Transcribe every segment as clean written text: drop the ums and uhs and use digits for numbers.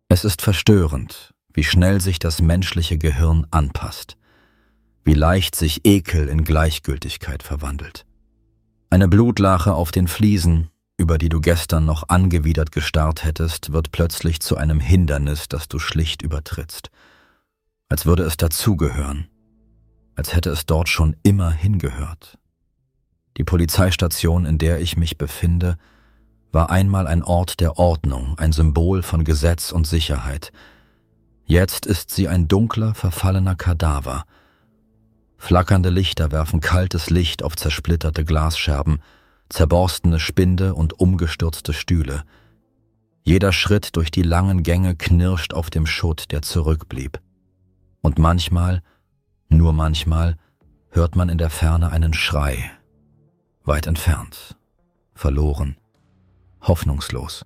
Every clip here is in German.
Es ist verstörend, wie schnell sich das menschliche Gehirn anpasst, wie leicht sich Ekel in Gleichgültigkeit verwandelt. Eine Blutlache auf den Fliesen, über die du gestern noch angewidert gestarrt hättest, wird plötzlich zu einem Hindernis, das du schlicht übertrittst. Als würde es dazugehören, als hätte es dort schon immer hingehört. Die Polizeistation, in der ich mich befinde, war einmal ein Ort der Ordnung, ein Symbol von Gesetz und Sicherheit. Jetzt ist sie ein dunkler, verfallener Kadaver. Flackernde Lichter werfen kaltes Licht auf zersplitterte Glasscherben, zerborstene Spinde und umgestürzte Stühle. Jeder Schritt durch die langen Gänge knirscht auf dem Schutt, der zurückblieb. Und manchmal, nur manchmal, hört man in der Ferne einen Schrei. Weit entfernt, verloren, hoffnungslos.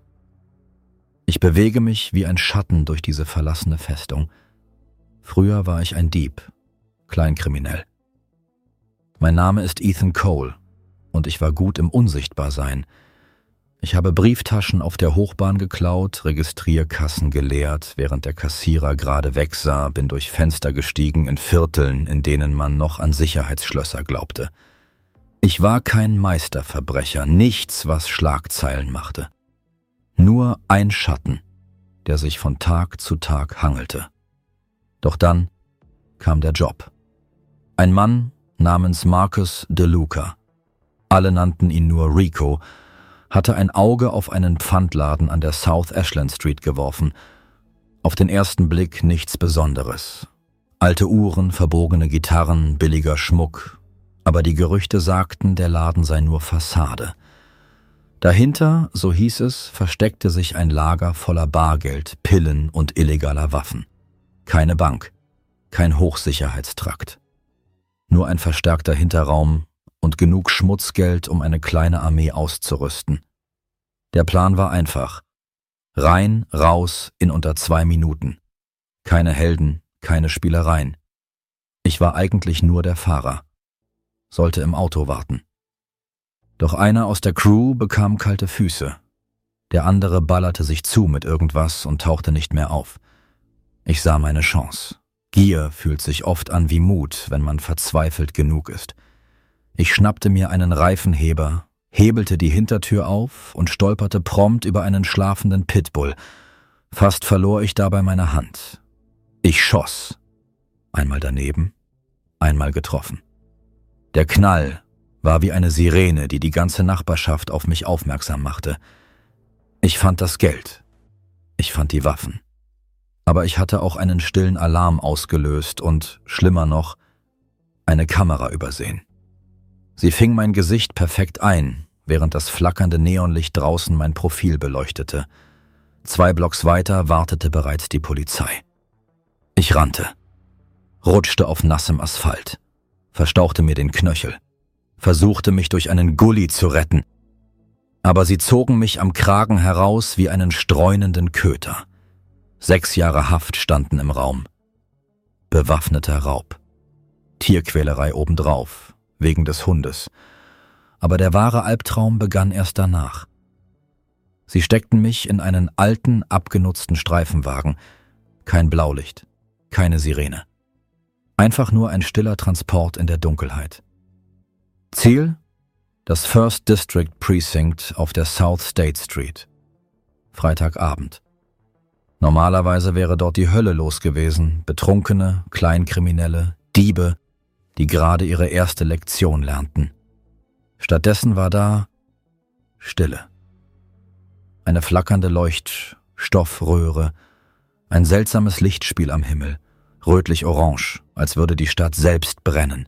Ich bewege mich wie ein Schatten durch diese verlassene Festung. Früher war ich ein Dieb, kleinkriminell. Mein Name ist Ethan Cole und ich war gut im Unsichtbarsein. Ich habe Brieftaschen auf der Hochbahn geklaut, Registrierkassen geleert, während der Kassierer gerade wegsah, bin durch Fenster gestiegen in Vierteln, in denen man noch an Sicherheitsschlösser glaubte. Ich war kein Meisterverbrecher, nichts, was Schlagzeilen machte. Nur ein Schatten, der sich von Tag zu Tag hangelte. Doch dann kam der Job. Ein Mann namens Marcus DeLuca, alle nannten ihn nur Rico, hatte ein Auge auf einen Pfandladen an der South Ashland Street geworfen. Auf den ersten Blick nichts Besonderes. Alte Uhren, verbogene Gitarren, billiger Schmuck. Aber die Gerüchte sagten, der Laden sei nur Fassade. Dahinter, so hieß es, versteckte sich ein Lager voller Bargeld, Pillen und illegaler Waffen. Keine Bank, kein Hochsicherheitstrakt. Nur ein verstärkter Hinterraum und genug Schmutzgeld, um eine kleine Armee auszurüsten. Der Plan war einfach. Rein, raus in unter 2 Minuten. Keine Helden, keine Spielereien. Ich war eigentlich nur der Fahrer. Sollte im Auto warten. Doch einer aus der Crew bekam kalte Füße. Der andere ballerte sich zu mit irgendwas und tauchte nicht mehr auf. Ich sah meine Chance. Gier fühlt sich oft an wie Mut, wenn man verzweifelt genug ist. Ich schnappte mir einen Reifenheber, hebelte die Hintertür auf und stolperte prompt über einen schlafenden Pitbull. Fast verlor ich dabei meine Hand. Ich schoss. Einmal daneben, einmal getroffen. Der Knall war wie eine Sirene, die die ganze Nachbarschaft auf mich aufmerksam machte. Ich fand das Geld. Ich fand die Waffen. Aber ich hatte auch einen stillen Alarm ausgelöst und, schlimmer noch, eine Kamera übersehen. Sie fing mein Gesicht perfekt ein, während das flackernde Neonlicht draußen mein Profil beleuchtete. 2 Blocks weiter wartete bereits die Polizei. Ich rannte, rutschte auf nassem Asphalt, verstauchte mir den Knöchel, versuchte mich durch einen Gully zu retten. Aber sie zogen mich am Kragen heraus wie einen streunenden Köter. 6 Jahre Haft standen im Raum. Bewaffneter Raub. Tierquälerei obendrauf, wegen des Hundes. Aber der wahre Albtraum begann erst danach. Sie steckten mich in einen alten, abgenutzten Streifenwagen. Kein Blaulicht, keine Sirene. Einfach nur ein stiller Transport in der Dunkelheit. Ziel? Das First District Precinct auf der South State Street. Freitagabend. Normalerweise wäre dort die Hölle los gewesen. Betrunkene, Kleinkriminelle, Diebe, die gerade ihre erste Lektion lernten. Stattdessen war da Stille. Eine flackernde Leuchtstoffröhre, ein seltsames Lichtspiel am Himmel, rötlich-orange, als würde die Stadt selbst brennen.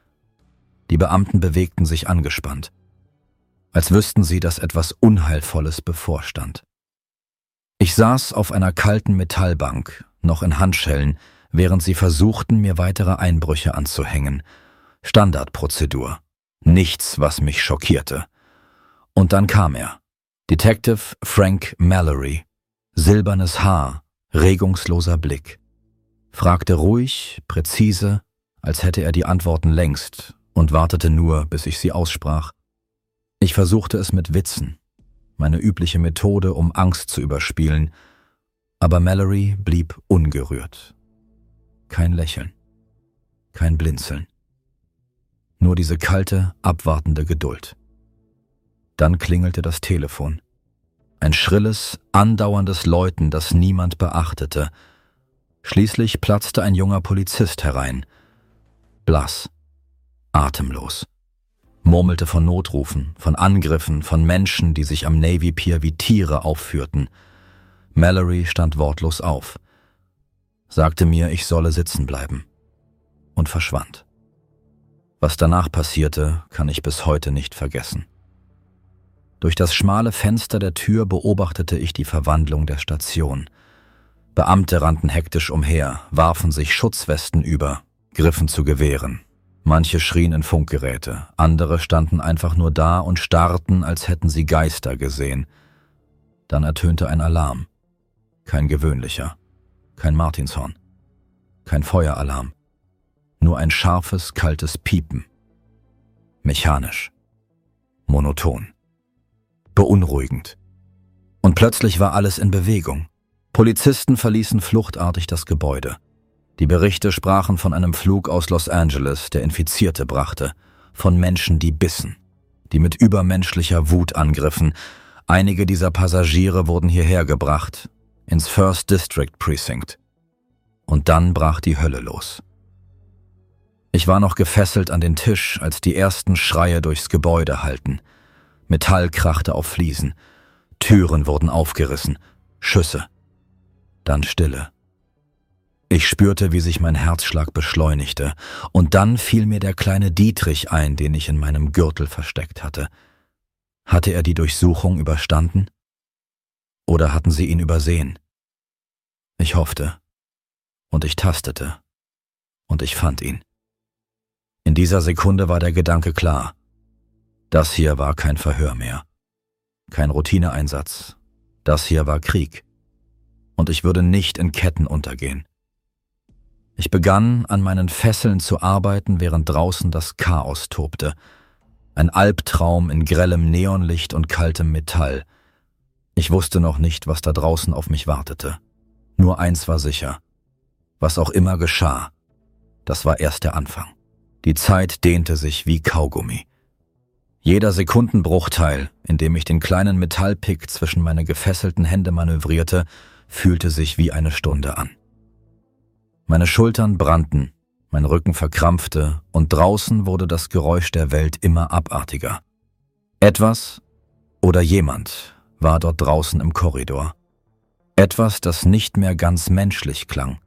Die Beamten bewegten sich angespannt, als wüssten sie, dass etwas Unheilvolles bevorstand. Ich saß auf einer kalten Metallbank, noch in Handschellen, während sie versuchten, mir weitere Einbrüche anzuhängen. Standardprozedur. Nichts, was mich schockierte. Und dann kam er. Detective Frank Mallory. Silbernes Haar, regungsloser Blick. Fragte ruhig, präzise, als hätte er die Antworten längst und wartete nur, bis ich sie aussprach. Ich versuchte es mit Witzen, meine übliche Methode, um Angst zu überspielen, Aber Mallory blieb ungerührt. Kein Lächeln, kein Blinzeln. Nur diese kalte, abwartende Geduld. Dann klingelte das Telefon. Ein schrilles, andauerndes Läuten, das niemand beachtete. Schließlich platzte ein junger Polizist herein. Blass, atemlos. Murmelte von Notrufen, von Angriffen, von Menschen, die sich am Navy Pier wie Tiere aufführten. Mallory stand wortlos auf, sagte mir, ich solle sitzen bleiben und verschwand. Was danach passierte, kann ich bis heute nicht vergessen. Durch das schmale Fenster der Tür beobachtete ich die Verwandlung der Station. Beamte rannten hektisch umher, warfen sich Schutzwesten über, griffen zu Gewehren. Manche schrien in Funkgeräte, andere standen einfach nur da und starrten, als hätten sie Geister gesehen. Dann ertönte ein Alarm. Kein gewöhnlicher, kein Martinshorn, kein Feueralarm, nur ein scharfes, kaltes Piepen. Mechanisch, monoton, beunruhigend. Und plötzlich war alles in Bewegung. Polizisten verließen fluchtartig das Gebäude. Die Berichte sprachen von einem Flug aus Los Angeles, der Infizierte brachte, von Menschen, die bissen, die mit übermenschlicher Wut angriffen. Einige dieser Passagiere wurden hierher gebracht, ins First District Precinct. Und dann brach die Hölle los. Ich war noch gefesselt an den Tisch, als die ersten Schreie durchs Gebäude hallten. Metall krachte auf Fliesen, Türen wurden aufgerissen, Schüsse. Dann Stille. Ich spürte, wie sich mein Herzschlag beschleunigte, und dann fiel mir der kleine Dietrich ein, den ich in meinem Gürtel versteckt hatte. Hatte er die Durchsuchung überstanden? Oder hatten sie ihn übersehen? Ich hoffte. Und ich tastete. Und ich fand ihn. In dieser Sekunde war der Gedanke klar. Das hier war kein Verhör mehr. Kein Routineeinsatz. Das hier war Krieg. Und ich würde nicht in Ketten untergehen. Ich begann, an meinen Fesseln zu arbeiten, während draußen das Chaos tobte. Ein Albtraum in grellem Neonlicht und kaltem Metall. Ich wusste noch nicht, was da draußen auf mich wartete. Nur eins war sicher. Was auch immer geschah, das war erst der Anfang. Die Zeit dehnte sich wie Kaugummi. Jeder Sekundenbruchteil, in dem ich den kleinen Metallpick zwischen meine gefesselten Hände manövrierte, fühlte sich wie eine Stunde an. Meine Schultern brannten, mein Rücken verkrampfte und draußen wurde das Geräusch der Welt immer abartiger. Etwas oder jemand war dort draußen im Korridor. Etwas, das nicht mehr ganz menschlich klang.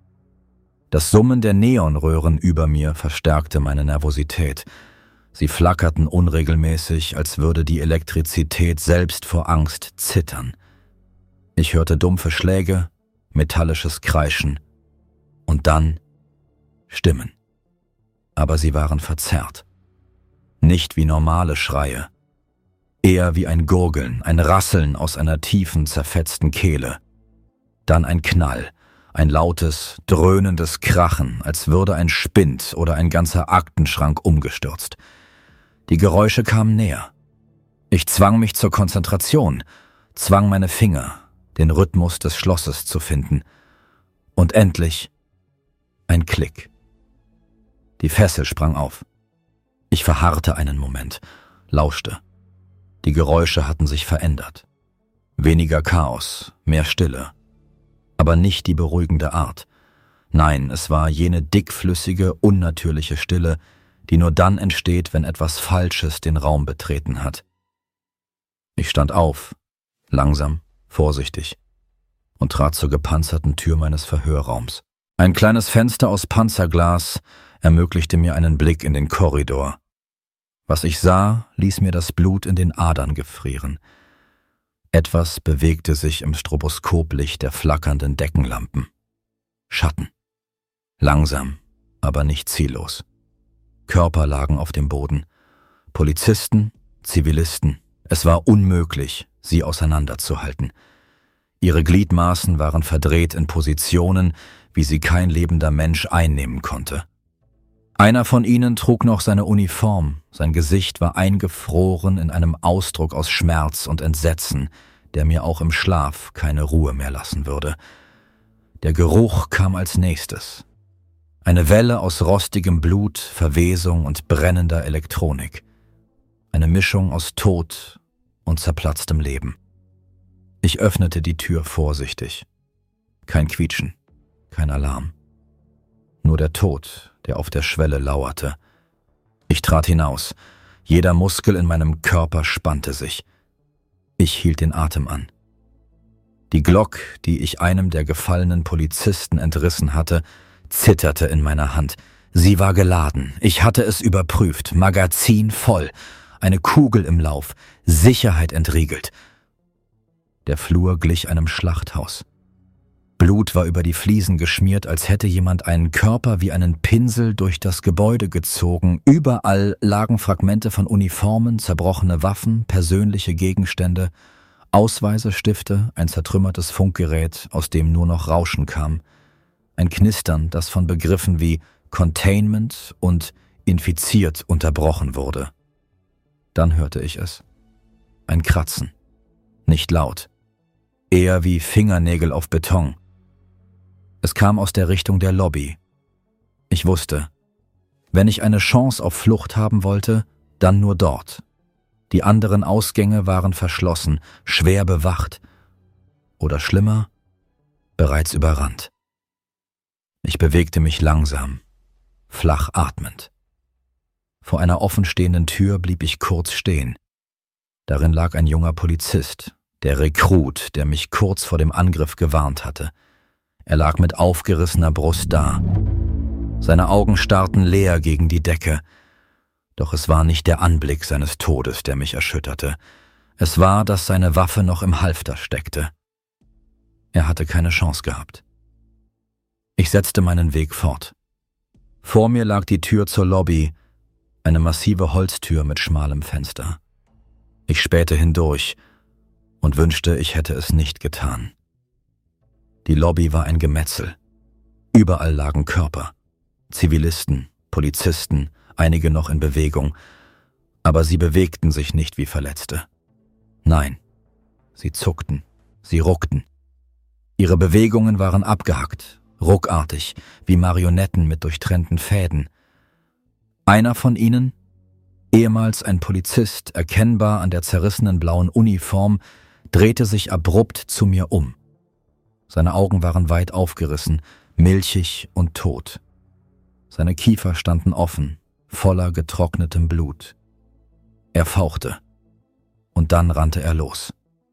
Das Summen der Neonröhren über mir verstärkte meine Nervosität. Sie flackerten unregelmäßig, als würde die Elektrizität selbst vor Angst zittern. Ich hörte dumpfe Schläge, metallisches Kreischen und dann Stimmen. Aber sie waren verzerrt. Nicht wie normale Schreie. Eher wie ein Gurgeln, ein Rasseln aus einer tiefen, zerfetzten Kehle. Dann ein Knall, ein lautes, dröhnendes Krachen, als würde ein Spind oder ein ganzer Aktenschrank umgestürzt. Die Geräusche kamen näher. Ich zwang mich zur Konzentration, zwang meine Finger, den Rhythmus des Schlosses zu finden. Und endlich ein Klick. Die Fessel sprang auf. Ich verharrte einen Moment, lauschte. Die Geräusche hatten sich verändert. Weniger Chaos, mehr Stille. Aber nicht die beruhigende Art. Nein, es war jene dickflüssige, unnatürliche Stille, die nur dann entsteht, wenn etwas Falsches den Raum betreten hat. Ich stand auf, langsam, vorsichtig, und trat zur gepanzerten Tür meines Verhörraums. Ein kleines Fenster aus Panzerglas ermöglichte mir einen Blick in den Korridor. Was ich sah, ließ mir das Blut in den Adern gefrieren. Etwas bewegte sich im Stroboskoplicht der flackernden Deckenlampen. Schatten. Langsam, aber nicht ziellos. Körper lagen auf dem Boden. Polizisten, Zivilisten. Es war unmöglich, sie auseinanderzuhalten. Ihre Gliedmaßen waren verdreht in Positionen, wie sie kein lebender Mensch einnehmen konnte. Einer von ihnen trug noch seine Uniform, sein Gesicht war eingefroren in einem Ausdruck aus Schmerz und Entsetzen, der mir auch im Schlaf keine Ruhe mehr lassen würde. Der Geruch kam als nächstes. Eine Welle aus rostigem Blut, Verwesung und brennender Elektronik. Eine Mischung aus Tod und zerplatztem Leben. Ich öffnete die Tür vorsichtig. Kein Quietschen, kein Alarm. Nur der Tod, der auf der Schwelle lauerte. Ich trat hinaus. Jeder Muskel in meinem Körper spannte sich. Ich hielt den Atem an. Die Glock, die ich einem der gefallenen Polizisten entrissen hatte, zitterte in meiner Hand. Sie war geladen. Ich hatte es überprüft. Magazin voll. Eine Kugel im Lauf. Sicherheit entriegelt. Der Flur glich einem Schlachthaus. Blut war über die Fliesen geschmiert, als hätte jemand einen Körper wie einen Pinsel durch das Gebäude gezogen. Überall lagen Fragmente von Uniformen, zerbrochene Waffen, persönliche Gegenstände, Ausweise, Stifte, ein zertrümmertes Funkgerät, aus dem nur noch Rauschen kam. Ein Knistern, das von Begriffen wie Containment und infiziert unterbrochen wurde. Dann hörte ich es. Ein Kratzen. Nicht laut. Eher wie Fingernägel auf Beton. Es kam aus der Richtung der Lobby. Ich wusste, wenn ich eine Chance auf Flucht haben wollte, dann nur dort. Die anderen Ausgänge waren verschlossen, schwer bewacht. Oder schlimmer, bereits überrannt. Ich bewegte mich langsam, flach atmend. Vor einer offenstehenden Tür blieb ich kurz stehen. Darin lag ein junger Polizist, der Rekrut, der mich kurz vor dem Angriff gewarnt hatte. Er lag mit aufgerissener Brust da. Seine Augen starrten leer gegen die Decke. Doch es war nicht der Anblick seines Todes, der mich erschütterte. Es war, dass seine Waffe noch im Halfter steckte. Er hatte keine Chance gehabt. Ich setzte meinen Weg fort. Vor mir lag die Tür zur Lobby, eine massive Holztür mit schmalem Fenster. Ich spähte hindurch und wünschte, ich hätte es nicht getan. Die Lobby war ein Gemetzel. Überall lagen Körper. Zivilisten, Polizisten, einige noch in Bewegung. Aber sie bewegten sich nicht wie Verletzte. Nein, sie zuckten, sie ruckten. Ihre Bewegungen waren abgehackt, ruckartig, wie Marionetten mit durchtrennten Fäden. Einer von ihnen, ehemals ein Polizist, erkennbar an der zerrissenen blauen Uniform, drehte sich abrupt zu mir um. Seine Augen waren weit aufgerissen, milchig und tot. Seine Kiefer standen offen, voller getrocknetem Blut. Er fauchte. Und dann rannte er los.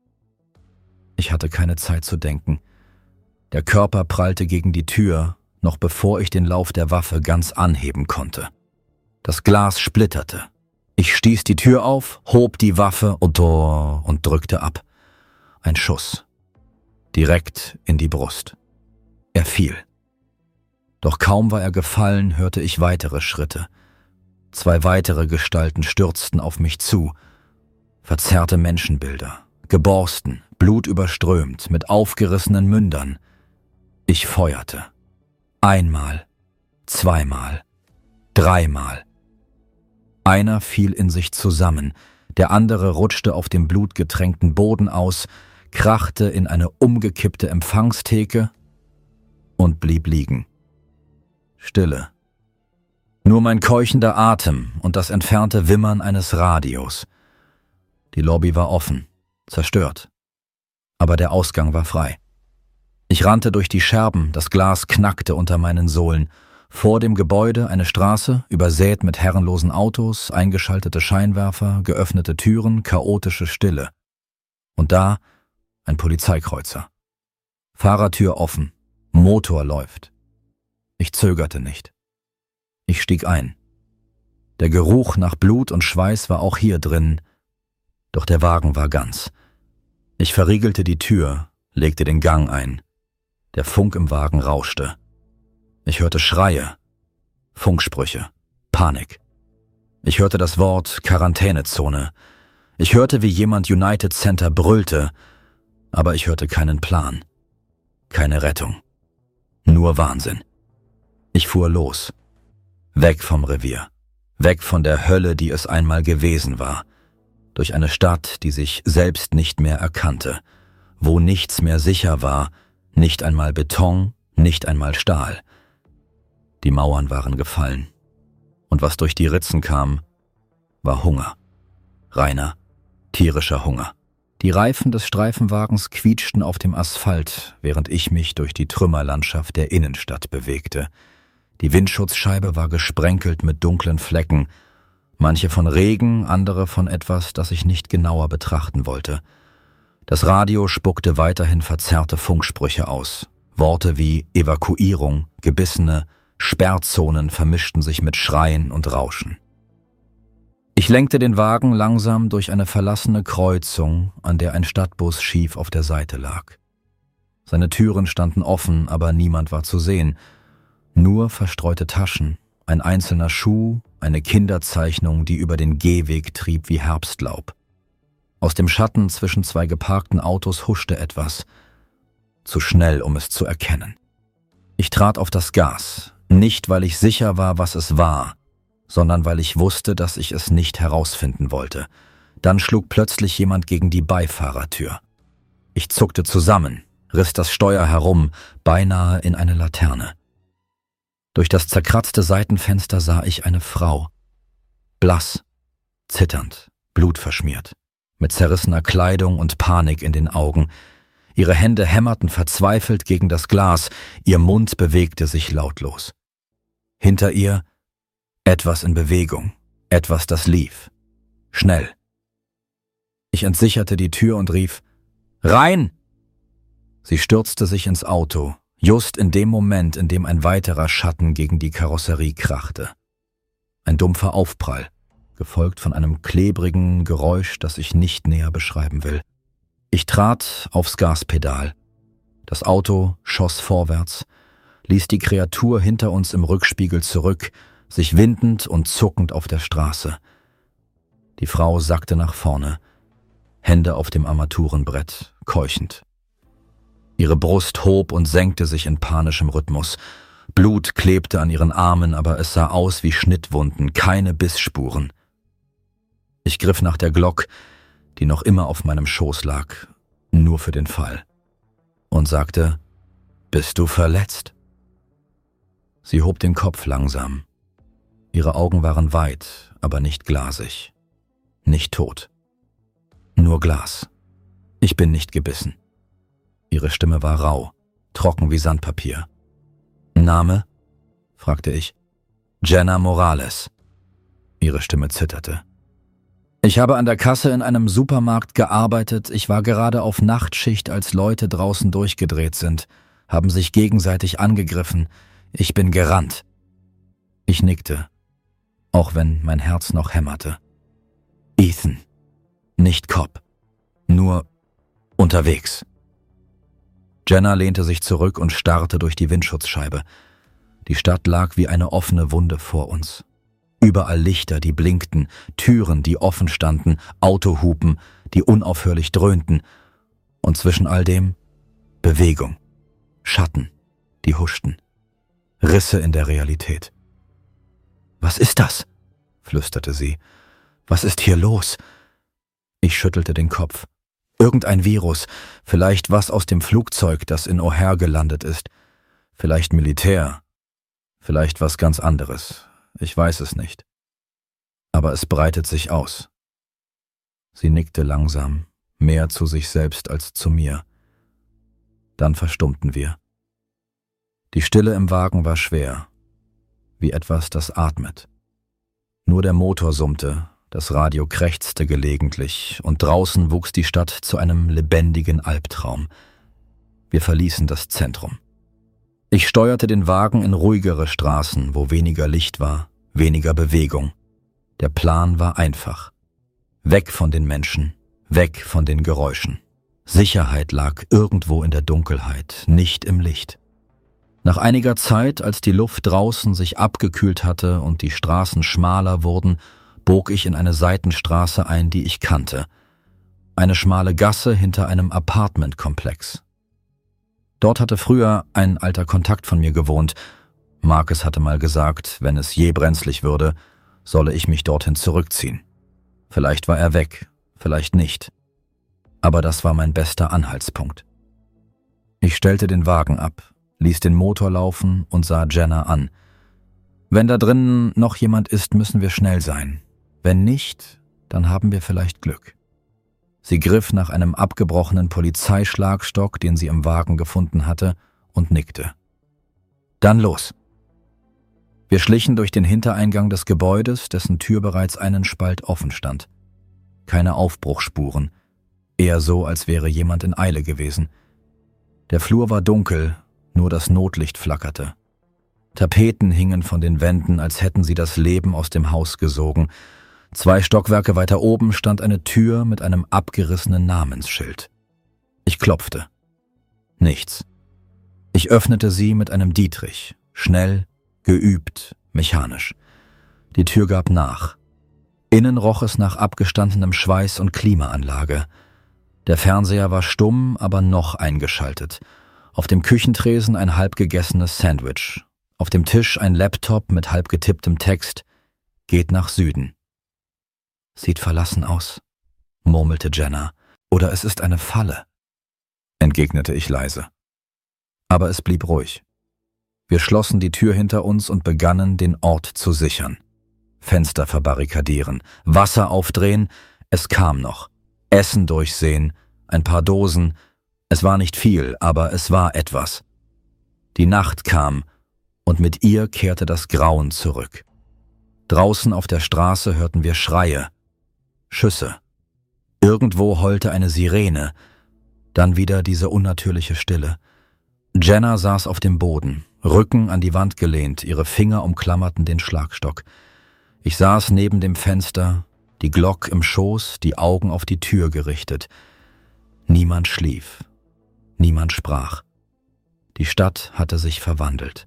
Ich hatte keine Zeit zu denken. Der Körper prallte gegen die Tür, noch bevor ich den Lauf der Waffe ganz anheben konnte. Das Glas splitterte. Ich stieß die Tür auf, hob die Waffe und drückte ab. Ein Schuss. Direkt in die Brust. Er fiel. Doch kaum war er gefallen, hörte ich weitere Schritte. 2 weitere Gestalten stürzten auf mich zu. Verzerrte Menschenbilder, geborsten, blutüberströmt, mit aufgerissenen Mündern. Ich feuerte. 1-mal, 2-mal, 3-mal. Einer fiel in sich zusammen, der andere rutschte auf dem blutgetränkten Boden aus, krachte in eine umgekippte Empfangstheke und blieb liegen. Stille. Nur mein keuchender Atem und das entfernte Wimmern eines Radios. Die Lobby war offen, zerstört. Aber der Ausgang war frei. Ich rannte durch die Scherben, das Glas knackte unter meinen Sohlen. Vor dem Gebäude eine Straße, übersät mit herrenlosen Autos, eingeschaltete Scheinwerfer, geöffnete Türen, chaotische Stille. Und da ein Polizeikreuzer. Fahrertür offen, Motor läuft. Ich zögerte nicht. Ich stieg ein. Der Geruch nach Blut und Schweiß war auch hier drin, doch der Wagen war ganz. Ich verriegelte die Tür, legte den Gang ein. Der Funk im Wagen rauschte. Ich hörte Schreie, Funksprüche, Panik. Ich hörte das Wort Quarantänezone. Ich hörte, wie jemand United Center brüllte, aber ich hörte keinen Plan, keine Rettung, nur Wahnsinn. Ich fuhr los, weg vom Revier, weg von der Hölle, die es einmal gewesen war, durch eine Stadt, die sich selbst nicht mehr erkannte, wo nichts mehr sicher war, nicht einmal Beton, nicht einmal Stahl. Die Mauern waren gefallen, und was durch die Ritzen kam, war Hunger. Reiner, tierischer Hunger. Die Reifen des Streifenwagens quietschten auf dem Asphalt, während ich mich durch die Trümmerlandschaft der Innenstadt bewegte. Die Windschutzscheibe war gesprenkelt mit dunklen Flecken, manche von Regen, andere von etwas, das ich nicht genauer betrachten wollte. Das Radio spuckte weiterhin verzerrte Funksprüche aus. Worte wie Evakuierung, gebissene Sperrzonen vermischten sich mit Schreien und Rauschen. Ich lenkte den Wagen langsam durch eine verlassene Kreuzung, an der ein Stadtbus schief auf der Seite lag. Seine Türen standen offen, aber niemand war zu sehen. Nur verstreute Taschen, ein einzelner Schuh, eine Kinderzeichnung, die über den Gehweg trieb wie Herbstlaub. Aus dem Schatten zwischen zwei geparkten Autos huschte etwas, zu schnell, um es zu erkennen. Ich trat auf das Gas, nicht weil ich sicher war, was es war, sondern weil ich wusste, dass ich es nicht herausfinden wollte. Dann schlug plötzlich jemand gegen die Beifahrertür. Ich zuckte zusammen, riss das Steuer herum, beinahe in eine Laterne. Durch das zerkratzte Seitenfenster sah ich eine Frau. Blass, zitternd, blutverschmiert, mit zerrissener Kleidung und Panik in den Augen. Ihre Hände hämmerten verzweifelt gegen das Glas, ihr Mund bewegte sich lautlos. Hinter ihr etwas in Bewegung, etwas, das lief. Schnell. Ich entsicherte die Tür und rief: »Rein!« Sie stürzte sich ins Auto, just in dem Moment, in dem ein weiterer Schatten gegen die Karosserie krachte. Ein dumpfer Aufprall, gefolgt von einem klebrigen Geräusch, das ich nicht näher beschreiben will. Ich trat aufs Gaspedal. Das Auto schoss vorwärts, ließ die Kreatur hinter uns im Rückspiegel zurück, sich windend und zuckend auf der Straße. Die Frau sackte nach vorne, Hände auf dem Armaturenbrett, keuchend. Ihre Brust hob und senkte sich in panischem Rhythmus. Blut klebte an ihren Armen, aber es sah aus wie Schnittwunden, keine Bissspuren. Ich griff nach der Glock, die noch immer auf meinem Schoß lag, nur für den Fall, und sagte: »Bist du verletzt?« Sie hob den Kopf langsam. Ihre Augen waren weit, aber nicht glasig. Nicht tot. Nur Glas. Ich bin nicht gebissen. Ihre Stimme war rau, trocken wie Sandpapier. »Name?« fragte ich. »Jenna Morales.« Ihre Stimme zitterte. »Ich habe an der Kasse in einem Supermarkt gearbeitet. Ich war gerade auf Nachtschicht, als Leute draußen durchgedreht sind, haben sich gegenseitig angegriffen. Ich bin gerannt.« Ich nickte, auch wenn mein Herz noch hämmerte. »Ethan, nicht Cobb, nur unterwegs.« Jenna lehnte sich zurück und starrte durch die Windschutzscheibe. Die Stadt lag wie eine offene Wunde vor uns. Überall Lichter, die blinkten, Türen, die offen standen, Autohupen, die unaufhörlich dröhnten. Und zwischen all dem Bewegung, Schatten, die huschten. Risse in der Realität. »Was ist das?« flüsterte sie. »Was ist hier los?« Ich schüttelte den Kopf. Irgendein Virus, vielleicht was aus dem Flugzeug, das in O'Hare gelandet ist. Vielleicht Militär, vielleicht was ganz anderes. Ich weiß es nicht. Aber es breitet sich aus. Sie nickte langsam, mehr zu sich selbst als zu mir. Dann verstummten wir. Die Stille im Wagen war schwer, wie etwas, das atmet. Nur der Motor summte, das Radio krächzte gelegentlich und draußen wuchs die Stadt zu einem lebendigen Albtraum. Wir verließen das Zentrum. Ich steuerte den Wagen in ruhigere Straßen, wo weniger Licht war, weniger Bewegung. Der Plan war einfach. Weg von den Menschen, weg von den Geräuschen. Sicherheit lag irgendwo in der Dunkelheit, nicht im Licht. Nach einiger Zeit, als die Luft draußen sich abgekühlt hatte und die Straßen schmaler wurden, bog ich in eine Seitenstraße ein, die ich kannte. Eine schmale Gasse hinter einem Apartmentkomplex. Dort hatte früher ein alter Kontakt von mir gewohnt. Marcus hatte mal gesagt, wenn es je brenzlig würde, solle ich mich dorthin zurückziehen. Vielleicht war er weg, vielleicht nicht. Aber das war mein bester Anhaltspunkt. Ich stellte den Wagen ab, ließ den Motor laufen und sah Jenna an. Wenn da drinnen noch jemand ist, müssen wir schnell sein. Wenn nicht, dann haben wir vielleicht Glück. Sie griff nach einem abgebrochenen Polizeischlagstock, den sie im Wagen gefunden hatte, und nickte. Dann los. Wir schlichen durch den Hintereingang des Gebäudes, dessen Tür bereits einen Spalt offen stand. Keine Aufbruchsspuren, eher so, als wäre jemand in Eile gewesen. Der Flur war dunkel, nur das Notlicht flackerte. Tapeten hingen von den Wänden, als hätten sie das Leben aus dem Haus gesogen. 2 Stockwerke weiter oben stand eine Tür mit einem abgerissenen Namensschild. Ich klopfte. Nichts. Ich öffnete sie mit einem Dietrich, schnell, geübt, mechanisch. Die Tür gab nach. Innen roch es nach abgestandenem Schweiß und Klimaanlage. Der Fernseher war stumm, aber noch eingeschaltet. Auf dem Küchentresen ein halb gegessenes Sandwich. Auf dem Tisch ein Laptop mit halb getipptem Text. Geht nach Süden. Sieht verlassen aus, murmelte Jenna. Oder es ist eine Falle, entgegnete ich leise. Aber es blieb ruhig. Wir schlossen die Tür hinter uns und begannen, den Ort zu sichern. Fenster verbarrikadieren, Wasser aufdrehen, es kam noch. Essen durchsehen, ein paar Dosen. Es war nicht viel, aber es war etwas. Die Nacht kam, und mit ihr kehrte das Grauen zurück. Draußen auf der Straße hörten wir Schreie, Schüsse. Irgendwo heulte eine Sirene, dann wieder diese unnatürliche Stille. Jenna saß auf dem Boden, Rücken an die Wand gelehnt, ihre Finger umklammerten den Schlagstock. Ich saß neben dem Fenster, die Glock im Schoß, die Augen auf die Tür gerichtet. Niemand schlief, niemand sprach. Die Stadt hatte sich verwandelt.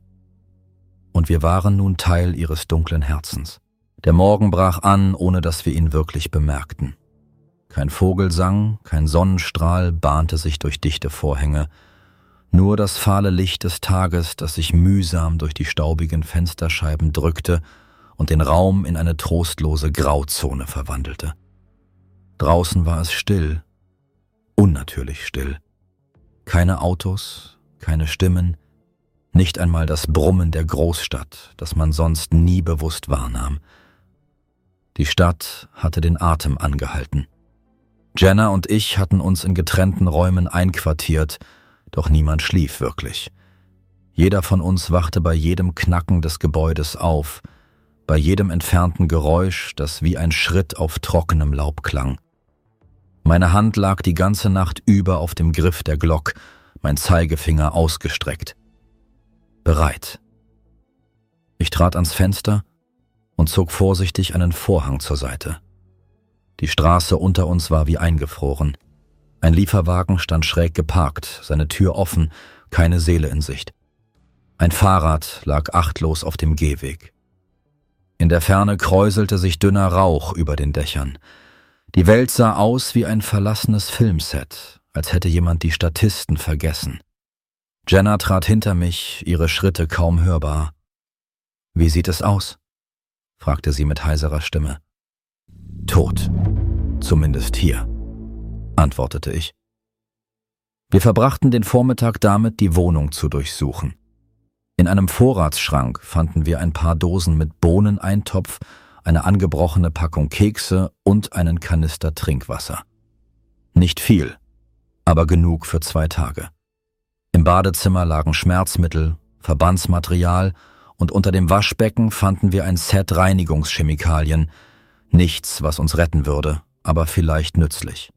Und wir waren nun Teil ihres dunklen Herzens. Der Morgen brach an, ohne dass wir ihn wirklich bemerkten. Kein Vogel sang, kein Sonnenstrahl bahnte sich durch dichte Vorhänge. Nur das fahle Licht des Tages, das sich mühsam durch die staubigen Fensterscheiben drückte und den Raum in eine trostlose Grauzone verwandelte. Draußen war es still, unnatürlich still. Keine Autos, keine Stimmen, nicht einmal das Brummen der Großstadt, das man sonst nie bewusst wahrnahm. Die Stadt hatte den Atem angehalten. Jenna und ich hatten uns in getrennten Räumen einquartiert, doch niemand schlief wirklich. Jeder von uns wachte bei jedem Knacken des Gebäudes auf, bei jedem entfernten Geräusch, das wie ein Schritt auf trockenem Laub klang. Meine Hand lag die ganze Nacht über auf dem Griff der Glock, mein Zeigefinger ausgestreckt. Bereit. Ich trat ans Fenster und zog vorsichtig einen Vorhang zur Seite. Die Straße unter uns war wie eingefroren. Ein Lieferwagen stand schräg geparkt, seine Tür offen, keine Seele in Sicht. Ein Fahrrad lag achtlos auf dem Gehweg. In der Ferne kräuselte sich dünner Rauch über den Dächern. Die Welt sah aus wie ein verlassenes Filmset, als hätte jemand die Statisten vergessen. Jenna trat hinter mich, ihre Schritte kaum hörbar. »Wie sieht es aus?« fragte sie mit heiserer Stimme. »Tot. Zumindest hier«, antwortete ich. Wir verbrachten den Vormittag damit, die Wohnung zu durchsuchen. In einem Vorratsschrank fanden wir ein paar Dosen mit Bohneneintopf, eine angebrochene Packung Kekse und einen Kanister Trinkwasser. Nicht viel, aber genug für 2 Tage. Im Badezimmer lagen Schmerzmittel, Verbandsmaterial und unter dem Waschbecken fanden wir ein Set Reinigungschemikalien. Nichts, was uns retten würde, aber vielleicht nützlich.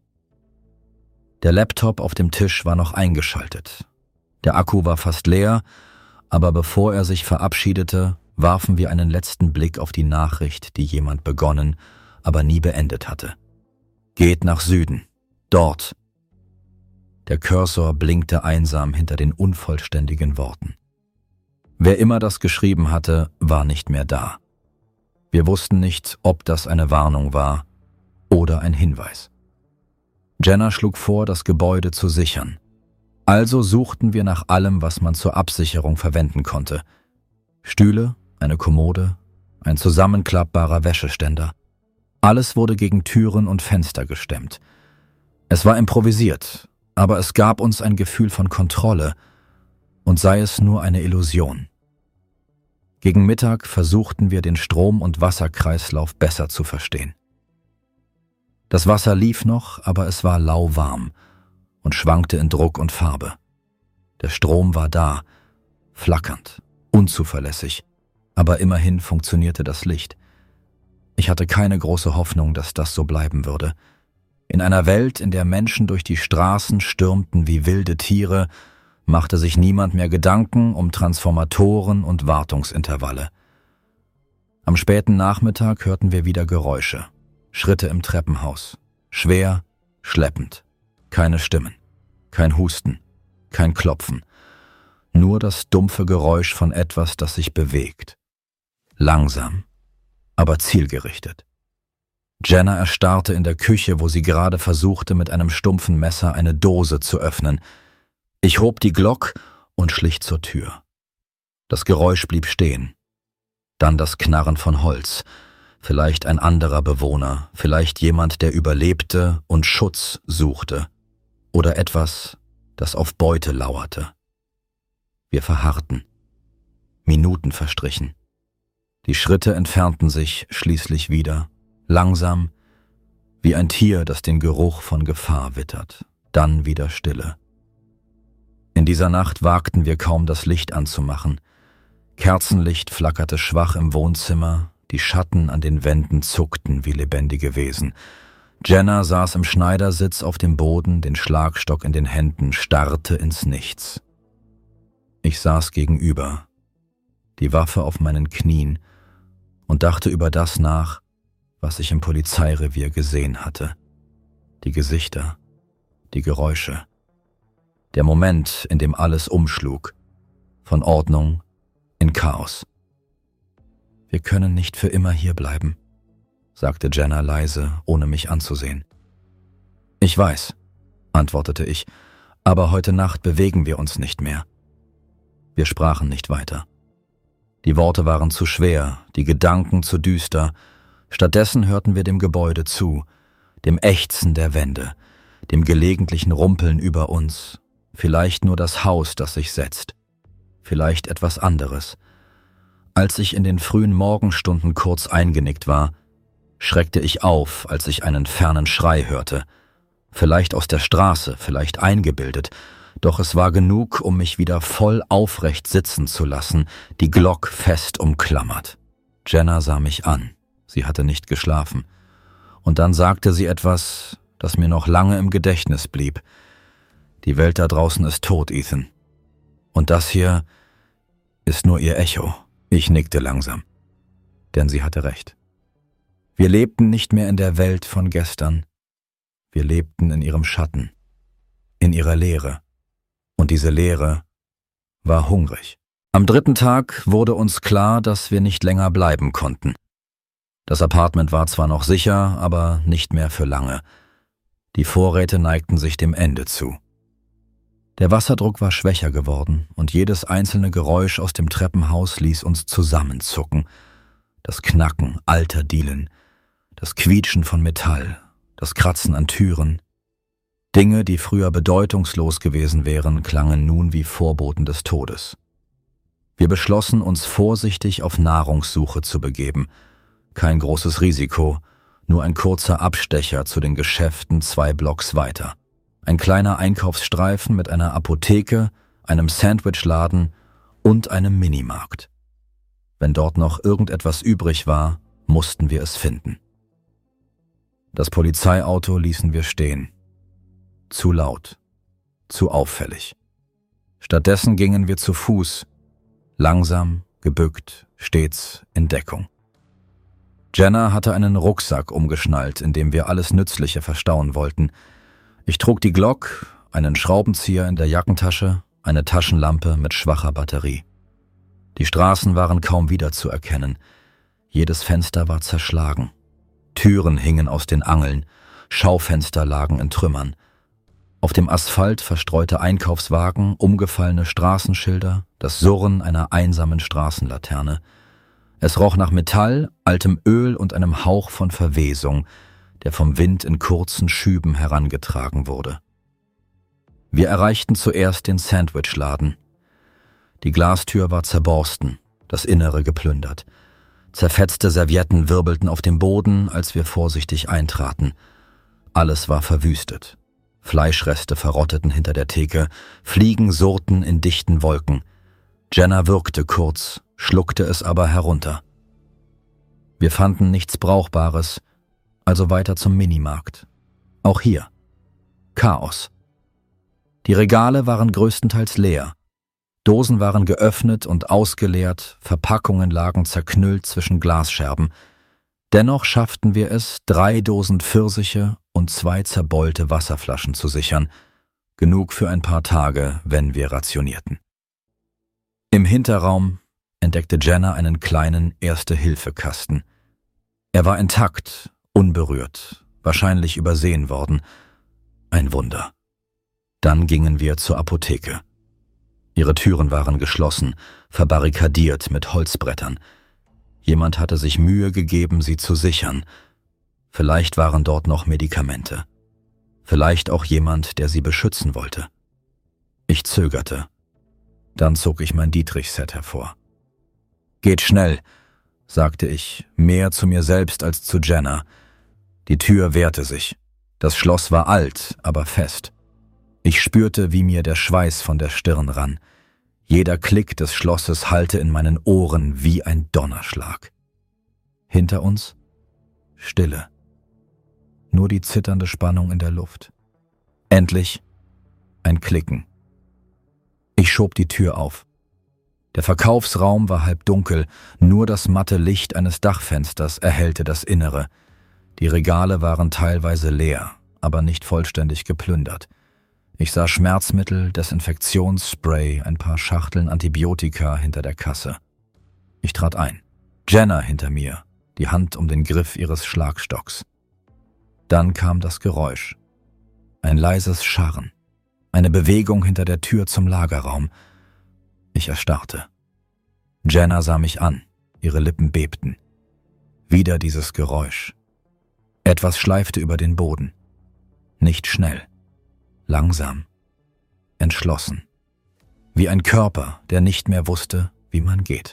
Der Laptop auf dem Tisch war noch eingeschaltet. Der Akku war fast leer, aber bevor er sich verabschiedete, warfen wir einen letzten Blick auf die Nachricht, die jemand begonnen, aber nie beendet hatte. Geht nach Süden. Dort. Der Cursor blinkte einsam hinter den unvollständigen Worten. Wer immer das geschrieben hatte, war nicht mehr da. Wir wussten nicht, ob das eine Warnung war oder ein Hinweis. Jenna schlug vor, das Gebäude zu sichern. Also suchten wir nach allem, was man zur Absicherung verwenden konnte. Stühle, eine Kommode, ein zusammenklappbarer Wäscheständer. Alles wurde gegen Türen und Fenster gestemmt. Es war improvisiert, aber es gab uns ein Gefühl von Kontrolle, und sei es nur eine Illusion. Gegen Mittag versuchten wir, den Strom- und Wasserkreislauf besser zu verstehen. Das Wasser lief noch, aber es war lauwarm und schwankte in Druck und Farbe. Der Strom war da, flackernd, unzuverlässig, aber immerhin funktionierte das Licht. Ich hatte keine große Hoffnung, dass das so bleiben würde. In einer Welt, in der Menschen durch die Straßen stürmten wie wilde Tiere, machte sich niemand mehr Gedanken um Transformatoren und Wartungsintervalle. Am späten Nachmittag hörten wir wieder Geräusche, Schritte im Treppenhaus, schwer, schleppend, keine Stimmen, kein Husten, kein Klopfen, nur das dumpfe Geräusch von etwas, das sich bewegt. Langsam, aber zielgerichtet. Jenna erstarrte in der Küche, wo sie gerade versuchte, mit einem stumpfen Messer eine Dose zu öffnen. Ich hob die Glock und schlich zur Tür. Das Geräusch blieb stehen. Dann das Knarren von Holz. Vielleicht ein anderer Bewohner, vielleicht jemand, der überlebte und Schutz suchte. Oder etwas, das auf Beute lauerte. Wir verharrten. Minuten verstrichen. Die Schritte entfernten sich schließlich wieder, langsam, wie ein Tier, das den Geruch von Gefahr wittert. Dann wieder Stille. In dieser Nacht wagten wir kaum, das Licht anzumachen. Kerzenlicht flackerte schwach im Wohnzimmer, die Schatten an den Wänden zuckten wie lebendige Wesen. Jenna saß im Schneidersitz auf dem Boden, den Schlagstock in den Händen, starrte ins Nichts. Ich saß gegenüber, die Waffe auf meinen Knien, und dachte über das nach, was ich im Polizeirevier gesehen hatte. Die Gesichter, die Geräusche. Der Moment, in dem alles umschlug, von Ordnung in Chaos. »Wir können nicht für immer hier bleiben«, sagte Jenna leise, ohne mich anzusehen. »Ich weiß«, antwortete ich, »aber heute Nacht bewegen wir uns nicht mehr.« Wir sprachen nicht weiter. Die Worte waren zu schwer, die Gedanken zu düster. Stattdessen hörten wir dem Gebäude zu, dem Ächzen der Wände, dem gelegentlichen Rumpeln über uns. Vielleicht nur das Haus, das sich setzt. Vielleicht etwas anderes. Als ich in den frühen Morgenstunden kurz eingenickt war, schreckte ich auf, als ich einen fernen Schrei hörte. Vielleicht aus der Straße, vielleicht eingebildet, doch es war genug, um mich wieder voll aufrecht sitzen zu lassen, die Glock fest umklammert. Jenna sah mich an. Sie hatte nicht geschlafen. Und dann sagte sie etwas, das mir noch lange im Gedächtnis blieb. »Die Welt da draußen ist tot, Ethan. Und das hier ist nur ihr Echo.« Ich nickte langsam. Denn sie hatte recht. Wir lebten nicht mehr in der Welt von gestern. Wir lebten in ihrem Schatten, in ihrer Leere. Und diese Leere war hungrig. Am 3. Tag wurde uns klar, dass wir nicht länger bleiben konnten. Das Apartment war zwar noch sicher, aber nicht mehr für lange. Die Vorräte neigten sich dem Ende zu. Der Wasserdruck war schwächer geworden und jedes einzelne Geräusch aus dem Treppenhaus ließ uns zusammenzucken. Das Knacken alter Dielen, das Quietschen von Metall, das Kratzen an Türen. Dinge, die früher bedeutungslos gewesen wären, klangen nun wie Vorboten des Todes. Wir beschlossen, uns vorsichtig auf Nahrungssuche zu begeben. Kein großes Risiko, nur ein kurzer Abstecher zu den Geschäften 2 Blocks weiter. Ein kleiner Einkaufsstreifen mit einer Apotheke, einem Sandwichladen und einem Minimarkt. Wenn dort noch irgendetwas übrig war, mussten wir es finden. Das Polizeiauto ließen wir stehen. Zu laut, zu auffällig. Stattdessen gingen wir zu Fuß, langsam, gebückt, stets in Deckung. Jenna hatte einen Rucksack umgeschnallt, in dem wir alles Nützliche verstauen wollten. Ich trug die Glock, einen Schraubenzieher in der Jackentasche, eine Taschenlampe mit schwacher Batterie. Die Straßen waren kaum wiederzuerkennen. Jedes Fenster war zerschlagen. Türen hingen aus den Angeln, Schaufenster lagen in Trümmern. Auf dem Asphalt verstreute Einkaufswagen, umgefallene Straßenschilder, das Surren einer einsamen Straßenlaterne. Es roch nach Metall, altem Öl und einem Hauch von Verwesung, der vom Wind in kurzen Schüben herangetragen wurde. Wir erreichten zuerst den Sandwichladen. Die Glastür war zerborsten, das Innere geplündert. Zerfetzte Servietten wirbelten auf dem Boden, als wir vorsichtig eintraten. Alles war verwüstet. Fleischreste verrotteten hinter der Theke, Fliegen surrten in dichten Wolken. Jenna würgte kurz, schluckte es aber herunter. Wir fanden nichts Brauchbares, also weiter zum Minimarkt. Auch hier. Chaos. Die Regale waren größtenteils leer. Dosen waren geöffnet und ausgeleert, Verpackungen lagen zerknüllt zwischen Glasscherben. Dennoch schafften wir es, 3 Dosen Pfirsiche und 2 zerbeulte Wasserflaschen zu sichern. Genug für ein paar Tage, wenn wir rationierten. Im Hinterraum entdeckte Jenna einen kleinen Erste-Hilfe-Kasten. Er war intakt, unberührt, wahrscheinlich übersehen worden. Ein Wunder. Dann gingen wir zur Apotheke. Ihre Türen waren geschlossen, verbarrikadiert mit Holzbrettern. Jemand hatte sich Mühe gegeben, sie zu sichern. Vielleicht waren dort noch Medikamente. Vielleicht auch jemand, der sie beschützen wollte. Ich zögerte. Dann zog ich mein Dietrich-Set hervor. »Geht schnell«, sagte ich, mehr zu mir selbst als zu Jenna. Die Tür wehrte sich. Das Schloss war alt, aber fest. Ich spürte, wie mir der Schweiß von der Stirn rann. Jeder Klick des Schlosses hallte in meinen Ohren wie ein Donnerschlag. Hinter uns Stille. Nur die zitternde Spannung in der Luft. Endlich ein Klicken. Ich schob die Tür auf. Der Verkaufsraum war halb dunkel, nur das matte Licht eines Dachfensters erhellte das Innere. Die Regale waren teilweise leer, aber nicht vollständig geplündert. Ich sah Schmerzmittel, Desinfektionsspray, ein paar Schachteln Antibiotika hinter der Kasse. Ich trat ein. Jenna hinter mir, die Hand um den Griff ihres Schlagstocks. Dann kam das Geräusch. Ein leises Scharren. Eine Bewegung hinter der Tür zum Lagerraum. Ich erstarrte. Jenna sah mich an, ihre Lippen bebten. Wieder dieses Geräusch. Etwas schleifte über den Boden. Nicht schnell. Langsam. Entschlossen. Wie ein Körper, der nicht mehr wusste, wie man geht.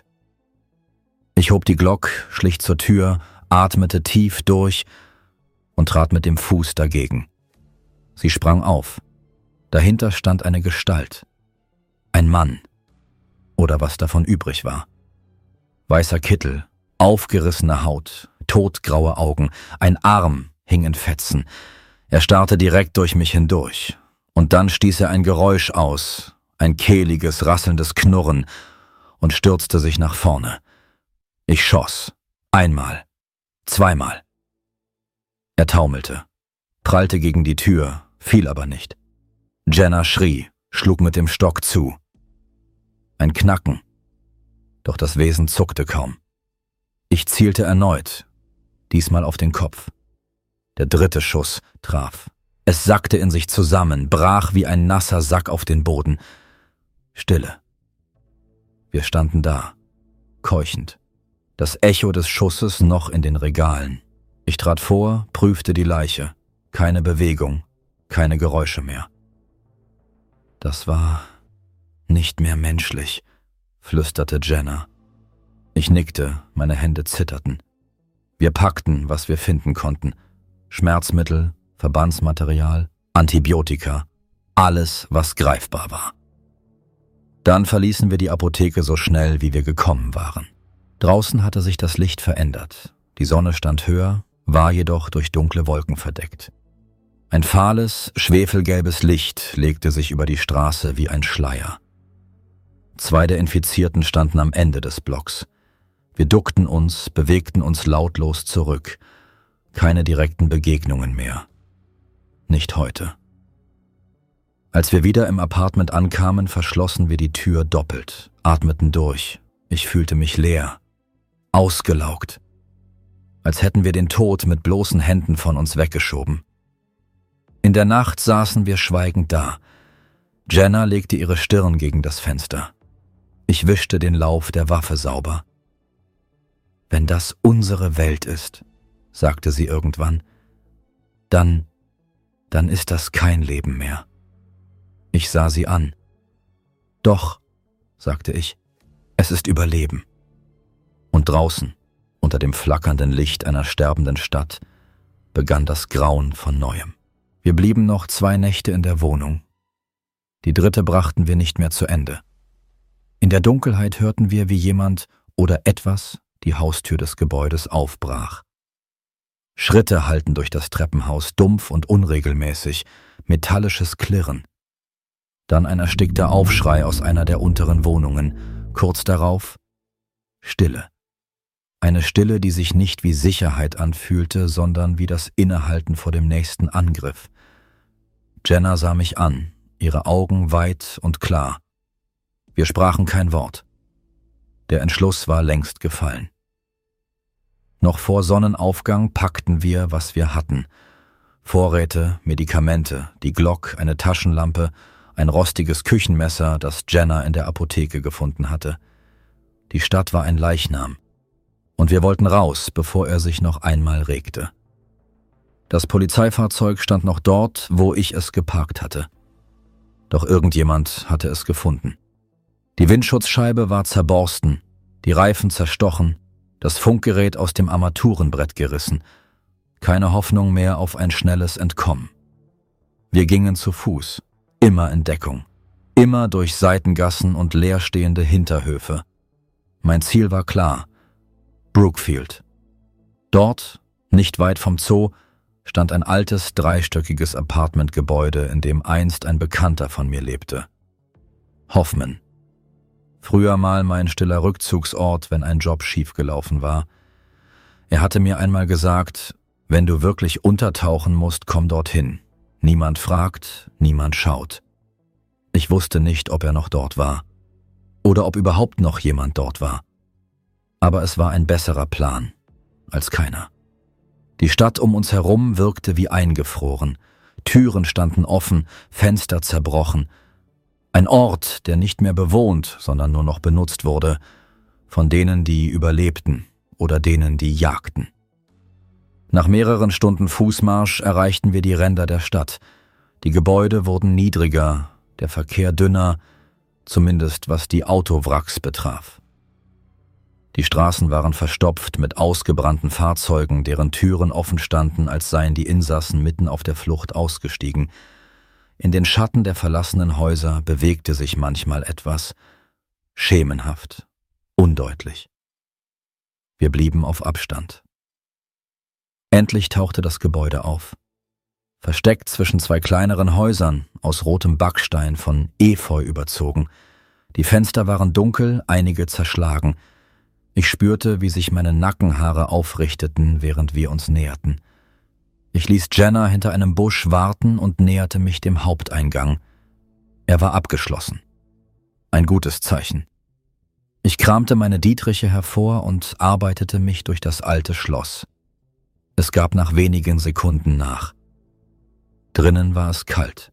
Ich hob die Glock, schlich zur Tür, atmete tief durch und trat mit dem Fuß dagegen. Sie sprang auf. Dahinter stand eine Gestalt. Ein Mann. Oder was davon übrig war. Weißer Kittel, aufgerissene Haut, todgraue Augen, ein Arm hing in Fetzen. Er starrte direkt durch mich hindurch. Und dann stieß er ein Geräusch aus, ein kehliges, rasselndes Knurren, und stürzte sich nach vorne. Ich schoss. Einmal. Zweimal. Er taumelte, prallte gegen die Tür, fiel aber nicht. Jenna schrie, schlug mit dem Stock zu. Ein Knacken. Doch das Wesen zuckte kaum. Ich zielte erneut, diesmal auf den Kopf. Der 3. Schuss traf. Es sackte in sich zusammen, brach wie ein nasser Sack auf den Boden. Stille. Wir standen da, keuchend. Das Echo des Schusses noch in den Regalen. Ich trat vor, prüfte die Leiche. Keine Bewegung, keine Geräusche mehr. Das war nicht mehr menschlich, flüsterte Jenna. Ich nickte, meine Hände zitterten. Wir packten, was wir finden konnten. Schmerzmittel, Verbandsmaterial, Antibiotika, alles, was greifbar war. Dann verließen wir die Apotheke so schnell, wie wir gekommen waren. Draußen hatte sich das Licht verändert. Die Sonne stand höher, war jedoch durch dunkle Wolken verdeckt. Ein fahles, schwefelgelbes Licht legte sich über die Straße wie ein Schleier. 2 der Infizierten standen am Ende des Blocks. Wir duckten uns, bewegten uns lautlos zurück. Keine direkten Begegnungen mehr. Nicht heute. Als wir wieder im Apartment ankamen, verschlossen wir die Tür doppelt, atmeten durch. Ich fühlte mich leer, ausgelaugt. Als hätten wir den Tod mit bloßen Händen von uns weggeschoben. In der Nacht saßen wir schweigend da. Jenna legte ihre Stirn gegen das Fenster. Ich wischte den Lauf der Waffe sauber. Wenn das unsere Welt ist, sagte sie irgendwann, dann ist das kein Leben mehr. Ich sah sie an. Doch, sagte ich, es ist Überleben. Und draußen, unter dem flackernden Licht einer sterbenden Stadt, begann das Grauen von Neuem. Wir blieben noch 2 Nächte in der Wohnung. Die 3. brachten wir nicht mehr zu Ende. In der Dunkelheit hörten wir, wie jemand oder etwas die Haustür des Gebäudes aufbrach. Schritte hallten durch das Treppenhaus, dumpf und unregelmäßig, metallisches Klirren. Dann ein erstickter Aufschrei aus einer der unteren Wohnungen. Kurz darauf Stille. Eine Stille, die sich nicht wie Sicherheit anfühlte, sondern wie das Innehalten vor dem nächsten Angriff. Jenna sah mich an, ihre Augen weit und klar. Wir sprachen kein Wort. Der Entschluss war längst gefallen. Noch vor Sonnenaufgang packten wir, was wir hatten. Vorräte, Medikamente, die Glock, eine Taschenlampe, ein rostiges Küchenmesser, das Jenna in der Apotheke gefunden hatte. Die Stadt war ein Leichnam. Und wir wollten raus, bevor er sich noch einmal regte. Das Polizeifahrzeug stand noch dort, wo ich es geparkt hatte. Doch irgendjemand hatte es gefunden. Die Windschutzscheibe war zerborsten, die Reifen zerstochen, das Funkgerät aus dem Armaturenbrett gerissen. Keine Hoffnung mehr auf ein schnelles Entkommen. Wir gingen zu Fuß, immer in Deckung, immer durch Seitengassen und leerstehende Hinterhöfe. Mein Ziel war klar: Brookfield. Dort, nicht weit vom Zoo, stand ein altes, 3-stöckiges Apartmentgebäude, in dem einst ein Bekannter von mir lebte. Hoffman. Früher mal mein stiller Rückzugsort, wenn ein Job schiefgelaufen war. Er hatte mir einmal gesagt: Wenn du wirklich untertauchen musst, komm dorthin. Niemand fragt, niemand schaut. Ich wusste nicht, ob er noch dort war. Oder ob überhaupt noch jemand dort war. Aber es war ein besserer Plan als keiner. Die Stadt um uns herum wirkte wie eingefroren. Türen standen offen, Fenster zerbrochen. Ein Ort, der nicht mehr bewohnt, sondern nur noch benutzt wurde, von denen, die überlebten oder denen, die jagten. Nach mehreren Stunden Fußmarsch erreichten wir die Ränder der Stadt. Die Gebäude wurden niedriger, der Verkehr dünner, zumindest was die Autowracks betraf. Die Straßen waren verstopft mit ausgebrannten Fahrzeugen, deren Türen offen standen, als seien die Insassen mitten auf der Flucht ausgestiegen. In den Schatten der verlassenen Häuser bewegte sich manchmal etwas, schemenhaft, undeutlich. Wir blieben auf Abstand. Endlich tauchte das Gebäude auf. Versteckt zwischen 2 kleineren Häusern, aus rotem Backstein von Efeu überzogen. Die Fenster waren dunkel, einige zerschlagen. Ich spürte, wie sich meine Nackenhaare aufrichteten, während wir uns näherten. Ich ließ Jenna hinter einem Busch warten und näherte mich dem Haupteingang. Er war abgeschlossen. Ein gutes Zeichen. Ich kramte meine Dietriche hervor und arbeitete mich durch das alte Schloss. Es gab nach wenigen Sekunden nach. Drinnen war es kalt.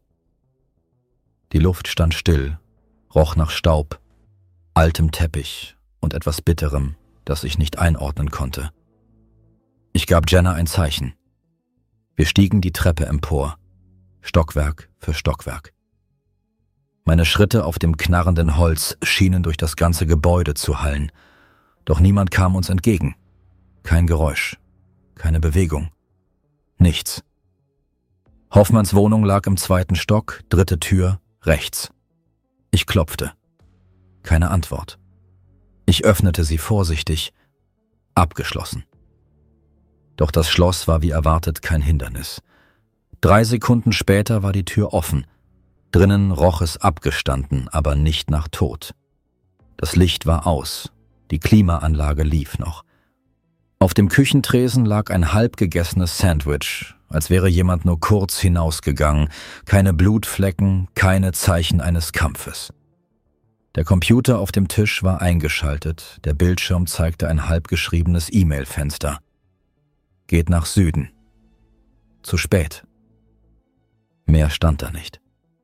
Die Luft stand still, roch nach Staub, altem Teppich und etwas Bitterem, das ich nicht einordnen konnte. Ich gab Jenna ein Zeichen. Wir stiegen die Treppe empor, Stockwerk für Stockwerk. Meine Schritte auf dem knarrenden Holz schienen durch das ganze Gebäude zu hallen, doch niemand kam uns entgegen. Kein Geräusch, keine Bewegung, nichts. Hoffmanns Wohnung lag im 2. Stock, 3. Tür, rechts. Ich klopfte. Keine Antwort. Ich öffnete sie vorsichtig. Abgeschlossen. Doch das Schloss war wie erwartet kein Hindernis. 3 Sekunden später war die Tür offen. Drinnen roch es abgestanden, aber nicht nach Tod. Das Licht war aus. Die Klimaanlage lief noch. Auf dem Küchentresen lag ein halb gegessenes Sandwich, als wäre jemand nur kurz hinausgegangen. Keine Blutflecken, keine Zeichen eines Kampfes. Der Computer auf dem Tisch war eingeschaltet. Der Bildschirm zeigte ein halbgeschriebenes E-Mail-Fenster. Geht nach Süden. Zu spät. Mehr stand da nicht.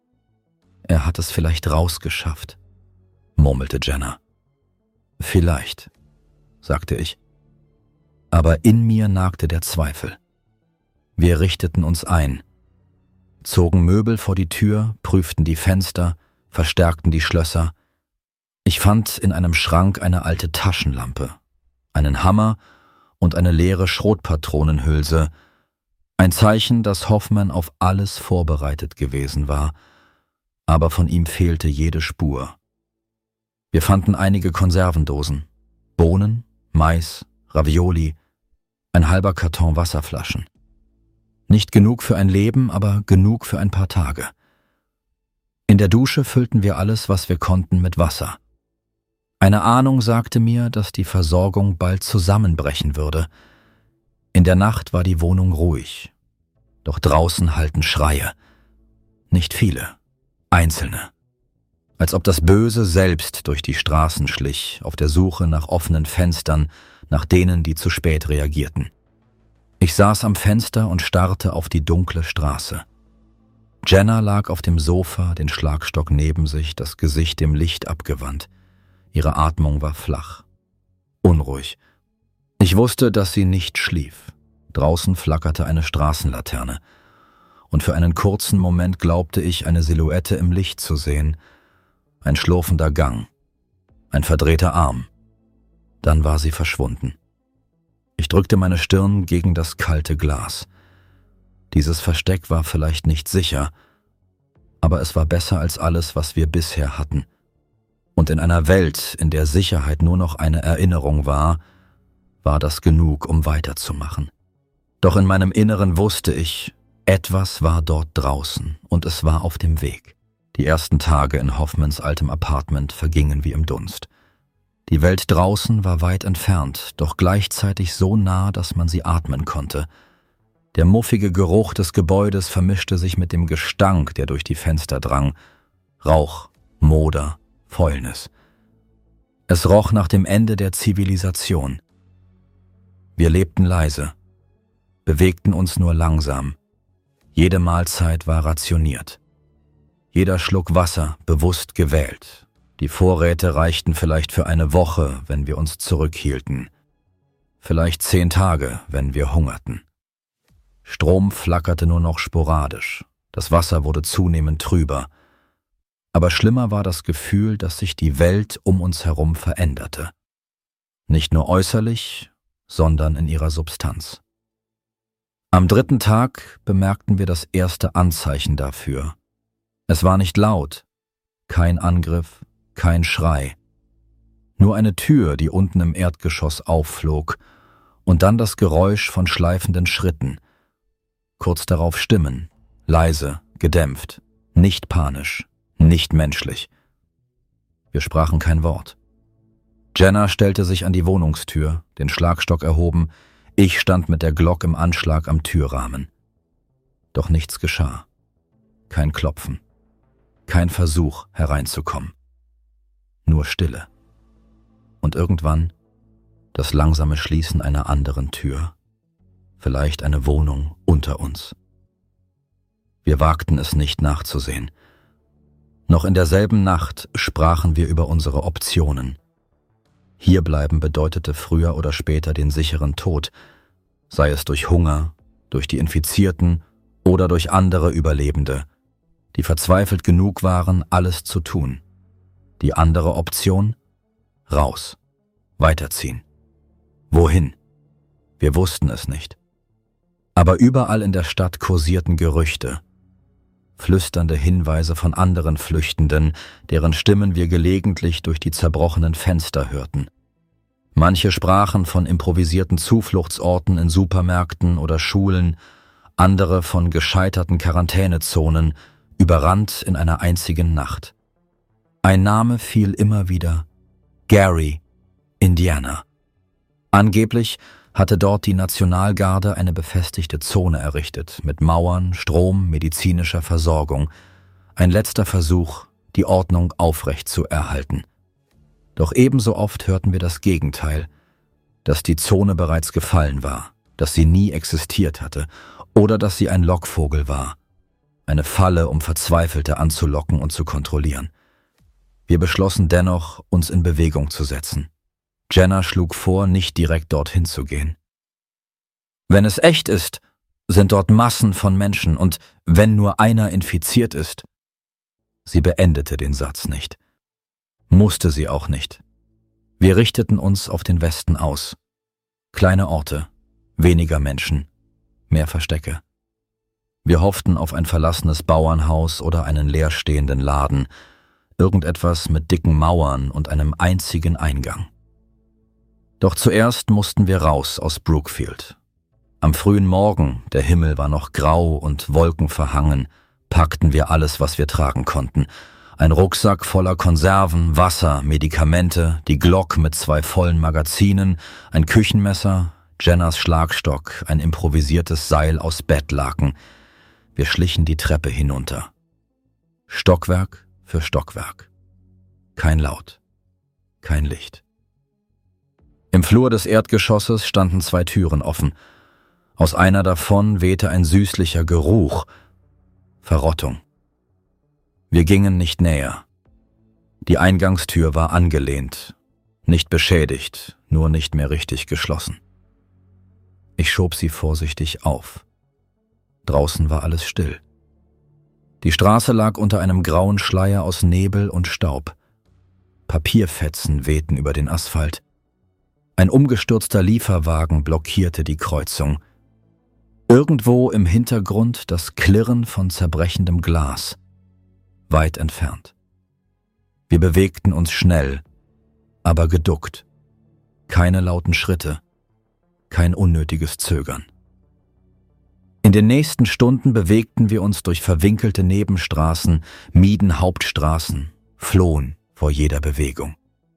Er hat es vielleicht rausgeschafft, murmelte Jenna. Vielleicht, sagte ich. Aber in mir nagte der Zweifel. Wir richteten uns ein, zogen Möbel vor die Tür, prüften die Fenster, verstärkten die Schlösser. Ich fand in einem Schrank eine alte Taschenlampe, einen Hammer und eine leere Schrotpatronenhülse, ein Zeichen, dass Hoffman auf alles vorbereitet gewesen war, aber von ihm fehlte jede Spur. Wir fanden einige Konservendosen, Bohnen, Mais, Ravioli, ein halber Karton Wasserflaschen. Nicht genug für ein Leben, aber genug für ein paar Tage. In der Dusche füllten wir alles, was wir konnten, mit Wasser. Eine Ahnung sagte mir, dass die Versorgung bald zusammenbrechen würde. In der Nacht war die Wohnung ruhig. Doch draußen hallten Schreie. Nicht viele, einzelne. Als ob das Böse selbst durch die Straßen schlich, auf der Suche nach offenen Fenstern, nach denen, die zu spät reagierten. Ich saß am Fenster und starrte auf die dunkle Straße. Jenna lag auf dem Sofa, den Schlagstock neben sich, das Gesicht dem Licht abgewandt. Ihre Atmung war flach, unruhig. Ich wusste, dass sie nicht schlief. Draußen flackerte eine Straßenlaterne. Und für einen kurzen Moment glaubte ich, eine Silhouette im Licht zu sehen. Ein schlurfender Gang, ein verdrehter Arm. Dann war sie verschwunden. Ich drückte meine Stirn gegen das kalte Glas. Dieses Versteck war vielleicht nicht sicher, aber es war besser als alles, was wir bisher hatten. Und in einer Welt, in der Sicherheit nur noch eine Erinnerung war das genug, um weiterzumachen. Doch in meinem Inneren wusste ich, etwas war dort draußen und es war auf dem Weg. Die ersten Tage in Hoffmans altem Apartment vergingen wie im Dunst. Die Welt draußen war weit entfernt, doch gleichzeitig so nah, dass man sie atmen konnte. Der muffige Geruch des Gebäudes vermischte sich mit dem Gestank, der durch die Fenster drang. Rauch, Moder, Fäulnis. Es roch nach dem Ende der Zivilisation. Wir lebten leise, bewegten uns nur langsam. Jede Mahlzeit war rationiert. Jeder Schluck Wasser bewusst gewählt. Die Vorräte reichten vielleicht für eine Woche, wenn wir uns zurückhielten. Vielleicht 10 Tage, wenn wir hungerten. Strom flackerte nur noch sporadisch. Das Wasser wurde zunehmend trüber. Aber schlimmer war das Gefühl, dass sich die Welt um uns herum veränderte. Nicht nur äußerlich, sondern in ihrer Substanz. Am 3. Tag bemerkten wir das erste Anzeichen dafür. Es war nicht laut, kein Angriff, kein Schrei. Nur eine Tür, die unten im Erdgeschoss aufflog, und dann das Geräusch von schleifenden Schritten. Kurz darauf Stimmen, leise, gedämpft, nicht panisch, nicht menschlich. Wir sprachen kein Wort. Jenna stellte sich an die Wohnungstür, den Schlagstock erhoben, ich stand mit der Glock im Anschlag am Türrahmen. Doch nichts geschah. Kein Klopfen. Kein Versuch, hereinzukommen. Nur Stille. Und irgendwann das langsame Schließen einer anderen Tür. Vielleicht eine Wohnung unter uns. Wir wagten es nicht nachzusehen. Noch in derselben Nacht sprachen wir über unsere Optionen. Hierbleiben bedeutete früher oder später den sicheren Tod, sei es durch Hunger, durch die Infizierten oder durch andere Überlebende, die verzweifelt genug waren, alles zu tun. Die andere Option? Raus. Weiterziehen. Wohin? Wir wussten es nicht. Aber überall in der Stadt kursierten Gerüchte, flüsternde Hinweise von anderen Flüchtenden, deren Stimmen wir gelegentlich durch die zerbrochenen Fenster hörten. Manche sprachen von improvisierten Zufluchtsorten in Supermärkten oder Schulen, andere von gescheiterten Quarantänezonen, überrannt in einer einzigen Nacht. Ein Name fiel immer wieder: Gary, Indiana. Angeblich hatte dort die Nationalgarde eine befestigte Zone errichtet, mit Mauern, Strom, medizinischer Versorgung. Ein letzter Versuch, die Ordnung aufrecht zu erhalten. Doch ebenso oft hörten wir das Gegenteil, dass die Zone bereits gefallen war, dass sie nie existiert hatte oder dass sie ein Lockvogel war. Eine Falle, um Verzweifelte anzulocken und zu kontrollieren. Wir beschlossen dennoch, uns in Bewegung zu setzen. Jenna schlug vor, nicht direkt dorthin zu gehen. Wenn es echt ist, sind dort Massen von Menschen, und wenn nur einer infiziert ist. Sie beendete den Satz nicht. Musste sie auch nicht. Wir richteten uns auf den Westen aus. Kleine Orte, weniger Menschen, mehr Verstecke. Wir hofften auf ein verlassenes Bauernhaus oder einen leerstehenden Laden, irgendetwas mit dicken Mauern und einem einzigen Eingang. Doch zuerst mussten wir raus aus Brookfield. Am frühen Morgen, der Himmel war noch grau und wolkenverhangen, packten wir alles, was wir tragen konnten. Ein Rucksack voller Konserven, Wasser, Medikamente, die Glock mit 2 vollen Magazinen, ein Küchenmesser, Jennas Schlagstock, ein improvisiertes Seil aus Bettlaken. Wir schlichen die Treppe hinunter. Stockwerk für Stockwerk. Kein Laut, kein Licht. Im Flur des Erdgeschosses standen 2 Türen offen. Aus einer davon wehte ein süßlicher Geruch. Verrottung. Wir gingen nicht näher. Die Eingangstür war angelehnt, nicht beschädigt, nur nicht mehr richtig geschlossen. Ich schob sie vorsichtig auf. Draußen war alles still. Die Straße lag unter einem grauen Schleier aus Nebel und Staub. Papierfetzen wehten über den Asphalt. Ein umgestürzter Lieferwagen blockierte die Kreuzung. Irgendwo im Hintergrund das Klirren von zerbrechendem Glas. Weit entfernt. Wir bewegten uns schnell, aber geduckt. Keine lauten Schritte, kein unnötiges Zögern. In den nächsten Stunden bewegten wir uns durch verwinkelte Nebenstraßen, mieden Hauptstraßen, flohen vor jeder Bewegung.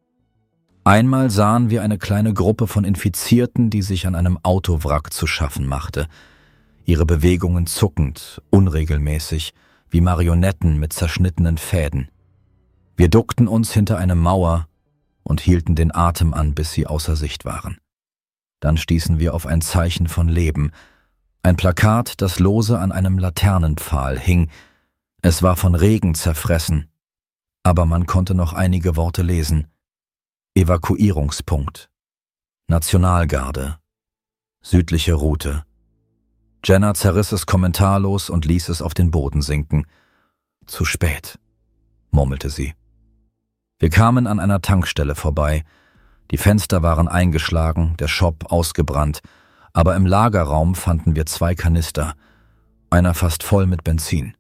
Einmal sahen wir eine kleine Gruppe von Infizierten, die sich an einem Autowrack zu schaffen machte. Ihre Bewegungen zuckend, unregelmäßig, wie Marionetten mit zerschnittenen Fäden. Wir duckten uns hinter eine Mauer und hielten den Atem an, bis sie außer Sicht waren. Dann stießen wir auf ein Zeichen von Leben, ein Plakat, das lose an einem Laternenpfahl hing. Es war von Regen zerfressen, aber man konnte noch einige Worte lesen. Evakuierungspunkt, Nationalgarde, südliche Route. Jenna zerriss es kommentarlos und ließ es auf den Boden sinken. »Zu spät«, murmelte sie. Wir kamen an einer Tankstelle vorbei. Die Fenster waren eingeschlagen, der Shop ausgebrannt, aber im Lagerraum fanden wir 2 Kanister, einer fast voll mit Benzin.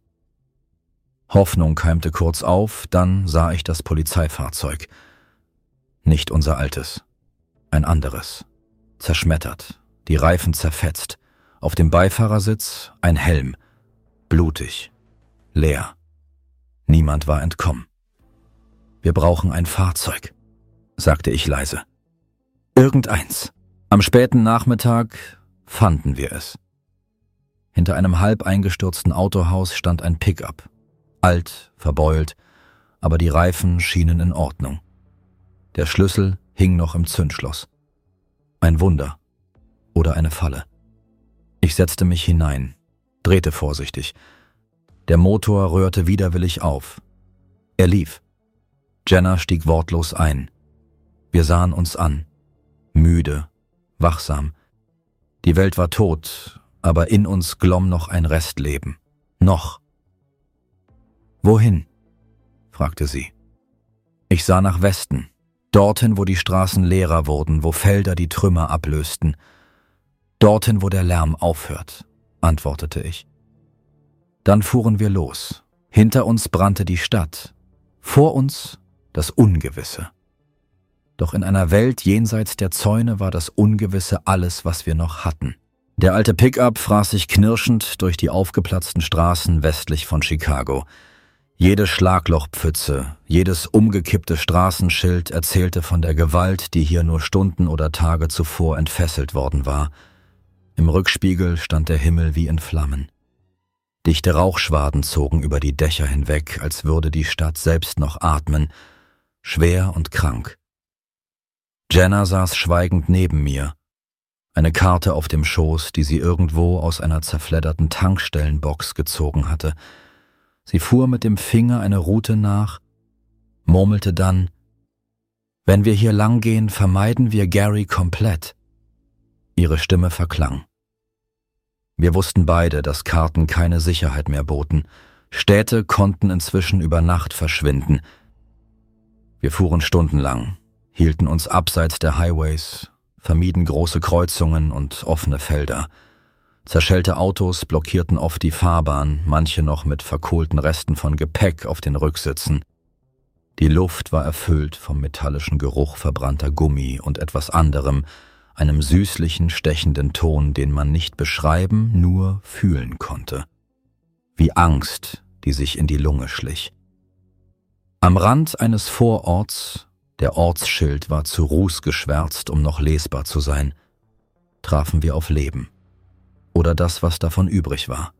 Hoffnung keimte kurz auf, dann sah ich das Polizeifahrzeug. Nicht unser altes, ein anderes, zerschmettert, die Reifen zerfetzt. Auf dem Beifahrersitz ein Helm, blutig, leer. Niemand war entkommen. »Wir brauchen ein Fahrzeug«, sagte ich leise. »Irgendeins.« Am späten Nachmittag fanden wir es. Hinter einem halb eingestürzten Autohaus stand ein Pickup. Alt, verbeult, aber die Reifen schienen in Ordnung. Der Schlüssel hing noch im Zündschloss. Ein Wunder oder eine Falle. Ich setzte mich hinein, drehte vorsichtig. Der Motor rührte widerwillig auf. Er lief. Jenna stieg wortlos ein. Wir sahen uns an, müde, wachsam. Die Welt war tot, aber in uns glomm noch ein Restleben. Noch. »Wohin?« fragte sie. Ich sah nach Westen, dorthin, wo die Straßen leerer wurden, wo Felder die Trümmer ablösten. »Dorthin, wo der Lärm aufhört«, antwortete ich. Dann fuhren wir los. Hinter uns brannte die Stadt, vor uns das Ungewisse. Doch in einer Welt jenseits der Zäune war das Ungewisse alles, was wir noch hatten. Der alte Pickup fraß sich knirschend durch die aufgeplatzten Straßen westlich von Chicago. Jede Schlaglochpfütze, jedes umgekippte Straßenschild erzählte von der Gewalt, die hier nur Stunden oder Tage zuvor entfesselt worden war. Im Rückspiegel stand der Himmel wie in Flammen. Dichte Rauchschwaden zogen über die Dächer hinweg, als würde die Stadt selbst noch atmen, schwer und krank. Jenna saß schweigend neben mir, eine Karte auf dem Schoß, die sie irgendwo aus einer zerfledderten Tankstellenbox gezogen hatte. Sie fuhr mit dem Finger eine Route nach, murmelte dann: »Wenn wir hier lang gehen, vermeiden wir Gary komplett.« Ihre Stimme verklang. Wir wussten beide, dass Karten keine Sicherheit mehr boten. Städte konnten inzwischen über Nacht verschwinden. Wir fuhren stundenlang, hielten uns abseits der Highways, vermieden große Kreuzungen und offene Felder. Zerschellte Autos blockierten oft die Fahrbahn, manche noch mit verkohlten Resten von Gepäck auf den Rücksitzen. Die Luft war erfüllt vom metallischen Geruch verbrannter Gummi und etwas anderem, einem süßlichen, stechenden Ton, den man nicht beschreiben, nur fühlen konnte. Wie Angst, die sich in die Lunge schlich. Am Rand eines Vororts, der Ortsschild war zu Ruß geschwärzt, um noch lesbar zu sein, trafen wir auf Leben. Oder das, was davon übrig war.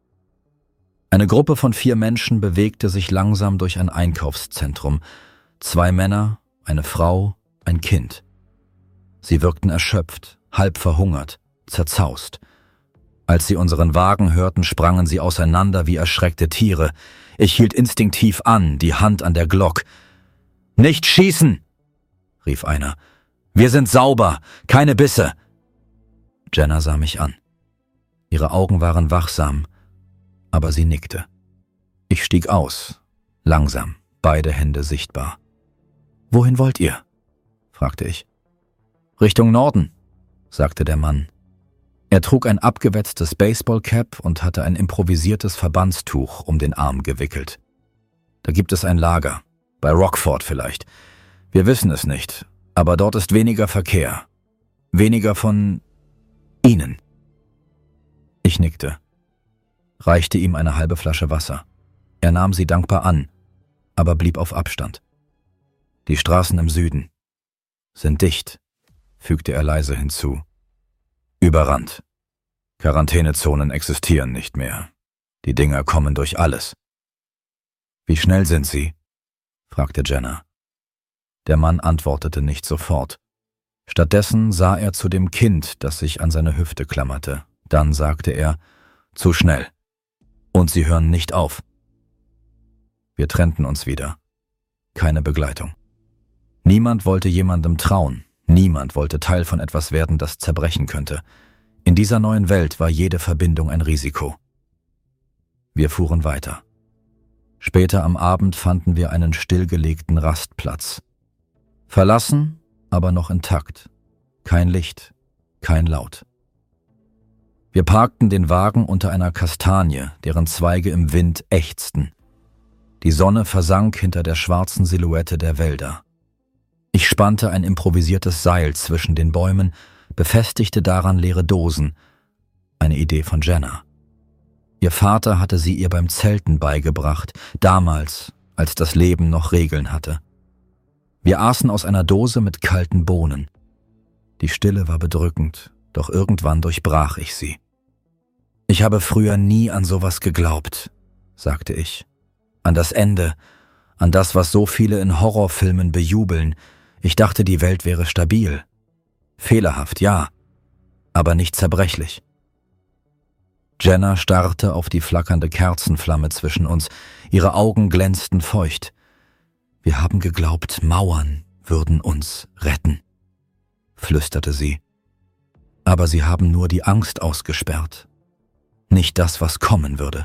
Eine Gruppe von 4 Menschen bewegte sich langsam durch ein Einkaufszentrum. 2 Männer, eine Frau, ein Kind. Sie wirkten erschöpft, halb verhungert, zerzaust. Als sie unseren Wagen hörten, sprangen sie auseinander wie erschreckte Tiere. Ich hielt instinktiv an, die Hand an der Glock. »Nicht schießen!« rief einer. »Wir sind sauber, keine Bisse!« Jenna sah mich an. Ihre Augen waren wachsam, aber sie nickte. Ich stieg aus, langsam, beide Hände sichtbar. »Wohin wollt ihr?« fragte ich. »Richtung Norden«, sagte der Mann. Er trug ein abgewetztes Baseballcap und hatte ein improvisiertes Verbandstuch um den Arm gewickelt. »Da gibt es ein Lager, bei Rockford vielleicht. Wir wissen es nicht, aber dort ist weniger Verkehr. Weniger von Ihnen.« Ich nickte, reichte ihm eine halbe Flasche Wasser. Er nahm sie dankbar an, aber blieb auf Abstand. »Die Straßen im Süden sind dicht«, fügte er leise hinzu. »Überrannt. Quarantänezonen existieren nicht mehr. Die Dinger kommen durch alles.« »Wie schnell sind sie?« fragte Jenna. Der Mann antwortete nicht sofort. Stattdessen sah er zu dem Kind, das sich an seine Hüfte klammerte. Dann sagte er, »Zu schnell. Und sie hören nicht auf.« Wir trennten uns wieder. Keine Begleitung. Niemand wollte jemandem trauen. Niemand wollte Teil von etwas werden, das zerbrechen könnte. In dieser neuen Welt war jede Verbindung ein Risiko. Wir fuhren weiter. Später am Abend fanden wir einen stillgelegten Rastplatz. Verlassen, aber noch intakt. Kein Licht, kein Laut. Wir parkten den Wagen unter einer Kastanie, deren Zweige im Wind ächzten. Die Sonne versank hinter der schwarzen Silhouette der Wälder. Ich spannte ein improvisiertes Seil zwischen den Bäumen, befestigte daran leere Dosen. Eine Idee von Jenna. Ihr Vater hatte sie ihr beim Zelten beigebracht, damals, als das Leben noch Regeln hatte. Wir aßen aus einer Dose mit kalten Bohnen. Die Stille war bedrückend, doch irgendwann durchbrach ich sie. »Ich habe früher nie an sowas geglaubt«, sagte ich. »An das Ende, an das, was so viele in Horrorfilmen bejubeln. Ich dachte, die Welt wäre stabil. Fehlerhaft, ja, aber nicht zerbrechlich.« Jenna starrte auf die flackernde Kerzenflamme zwischen uns. Ihre Augen glänzten feucht. »Wir haben geglaubt, Mauern würden uns retten«, flüsterte sie. »Aber sie haben nur die Angst ausgesperrt, nicht das, was kommen würde.«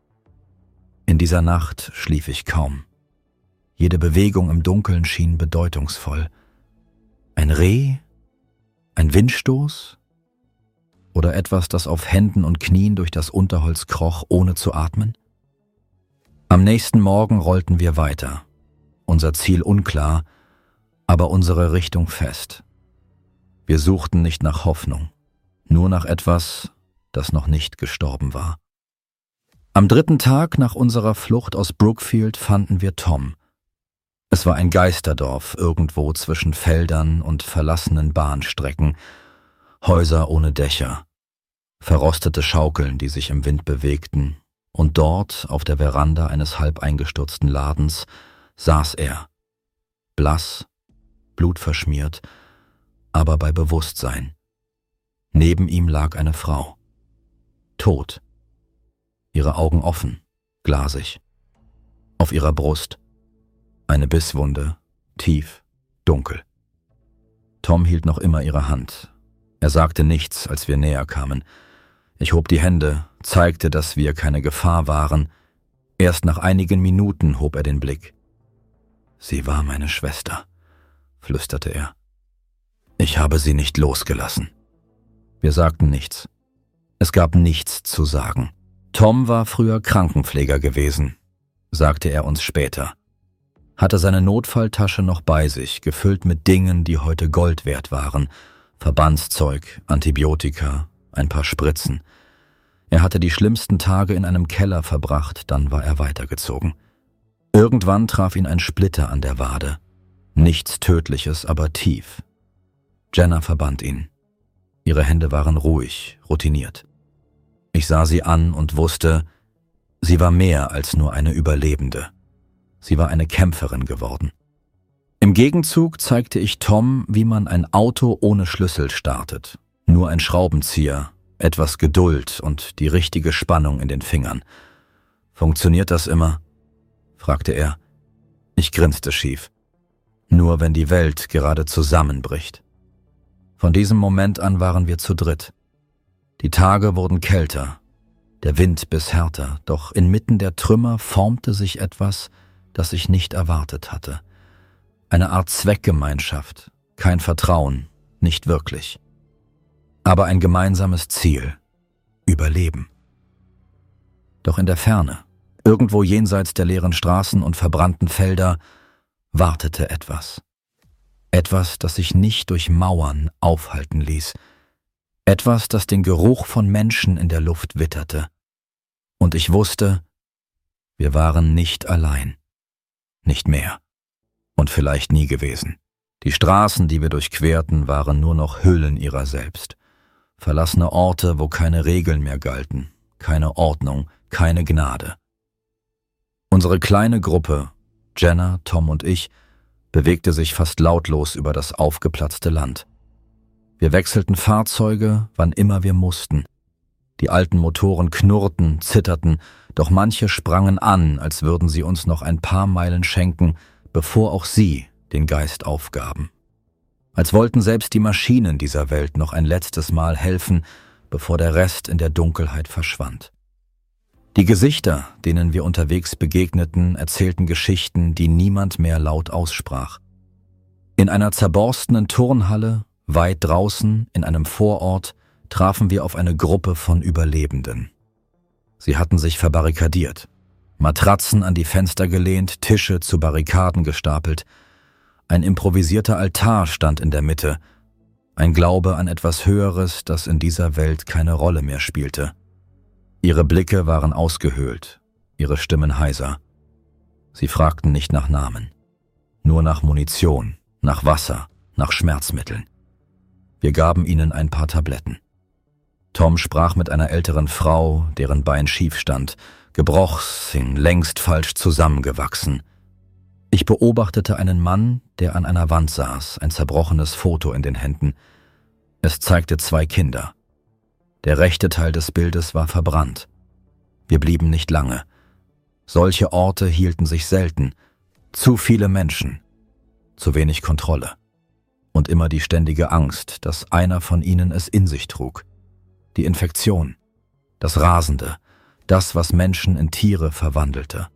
In dieser Nacht schlief ich kaum. Jede Bewegung im Dunkeln schien bedeutungsvoll. Ein Reh? Ein Windstoß? Oder etwas, das auf Händen und Knien durch das Unterholz kroch, ohne zu atmen? Am nächsten Morgen rollten wir weiter. Unser Ziel unklar, aber unsere Richtung fest. Wir suchten nicht nach Hoffnung, nur nach etwas, das noch nicht gestorben war. Am 3. Tag nach unserer Flucht aus Brookfield fanden wir Tom. Es war ein Geisterdorf irgendwo zwischen Feldern und verlassenen Bahnstrecken, Häuser ohne Dächer, verrostete Schaukeln, die sich im Wind bewegten, und dort, auf der Veranda eines halb eingestürzten Ladens, saß er, blass, blutverschmiert, aber bei Bewusstsein. Neben ihm lag eine Frau, tot, ihre Augen offen, glasig. Auf ihrer Brust eine Bisswunde, tief, dunkel. Tom hielt noch immer ihre Hand. Er sagte nichts, als wir näher kamen. Ich hob die Hände, zeigte, dass wir keine Gefahr waren. Erst nach einigen Minuten hob er den Blick. »Sie war meine Schwester«, flüsterte er. »Ich habe sie nicht losgelassen.« Wir sagten nichts. Es gab nichts zu sagen. Tom war früher Krankenpfleger gewesen, sagte er uns später. Hatte seine Notfalltasche noch bei sich, gefüllt mit Dingen, die heute Gold wert waren. Verbandszeug, Antibiotika, ein paar Spritzen. Er hatte die schlimmsten Tage in einem Keller verbracht, dann war er weitergezogen. Irgendwann traf ihn ein Splitter an der Wade. Nichts Tödliches, aber tief. Jenna verband ihn. Ihre Hände waren ruhig, routiniert. Ich sah sie an und wusste, sie war mehr als nur eine Überlebende. Sie war eine Kämpferin geworden. Im Gegenzug zeigte ich Tom, wie man ein Auto ohne Schlüssel startet. Nur ein Schraubenzieher, etwas Geduld und die richtige Spannung in den Fingern. »Funktioniert das immer?« fragte er. Ich grinste schief. Nur wenn die Welt gerade zusammenbricht. Von diesem Moment an waren wir zu dritt. Die Tage wurden kälter, der Wind biss härter, doch inmitten der Trümmer formte sich etwas, das ich nicht erwartet hatte. Eine Art Zweckgemeinschaft, kein Vertrauen, nicht wirklich. Aber ein gemeinsames Ziel: Überleben. Doch in der Ferne, irgendwo jenseits der leeren Straßen und verbrannten Felder, wartete etwas. Etwas, das sich nicht durch Mauern aufhalten ließ. Etwas, das den Geruch von Menschen in der Luft witterte. Und ich wusste, wir waren nicht allein. Nicht mehr. Und vielleicht nie gewesen. Die Straßen, die wir durchquerten, waren nur noch Hüllen ihrer selbst. Verlassene Orte, wo keine Regeln mehr galten, keine Ordnung, keine Gnade. Unsere kleine Gruppe, Jenna, Tom und ich, bewegte sich fast lautlos über das aufgeplatzte Land. Wir wechselten Fahrzeuge, wann immer wir mussten. Die alten Motoren knurrten, zitterten, doch manche sprangen an, als würden sie uns noch ein paar Meilen schenken, bevor auch sie den Geist aufgaben. Als wollten selbst die Maschinen dieser Welt noch ein letztes Mal helfen, bevor der Rest in der Dunkelheit verschwand. Die Gesichter, denen wir unterwegs begegneten, erzählten Geschichten, die niemand mehr laut aussprach. In einer zerborstenen Turnhalle, weit draußen, in einem Vorort, trafen wir auf eine Gruppe von Überlebenden. Sie hatten sich verbarrikadiert, Matratzen an die Fenster gelehnt, Tische zu Barrikaden gestapelt. Ein improvisierter Altar stand in der Mitte, ein Glaube an etwas Höheres, das in dieser Welt keine Rolle mehr spielte. Ihre Blicke waren ausgehöhlt, ihre Stimmen heiser. Sie fragten nicht nach Namen, nur nach Munition, nach Wasser, nach Schmerzmitteln. Wir gaben ihnen ein paar Tabletten. Tom sprach mit einer älteren Frau, deren Bein schief stand, gebrochen, längst falsch zusammengewachsen. Ich beobachtete einen Mann, der an einer Wand saß, ein zerbrochenes Foto in den Händen. Es zeigte 2 Kinder. Der rechte Teil des Bildes war verbrannt. Wir blieben nicht lange. Solche Orte hielten sich selten. Zu viele Menschen, zu wenig Kontrolle. Und immer die ständige Angst, dass einer von ihnen es in sich trug. Die Infektion, das Rasende, das, was Menschen in Tiere verwandelte.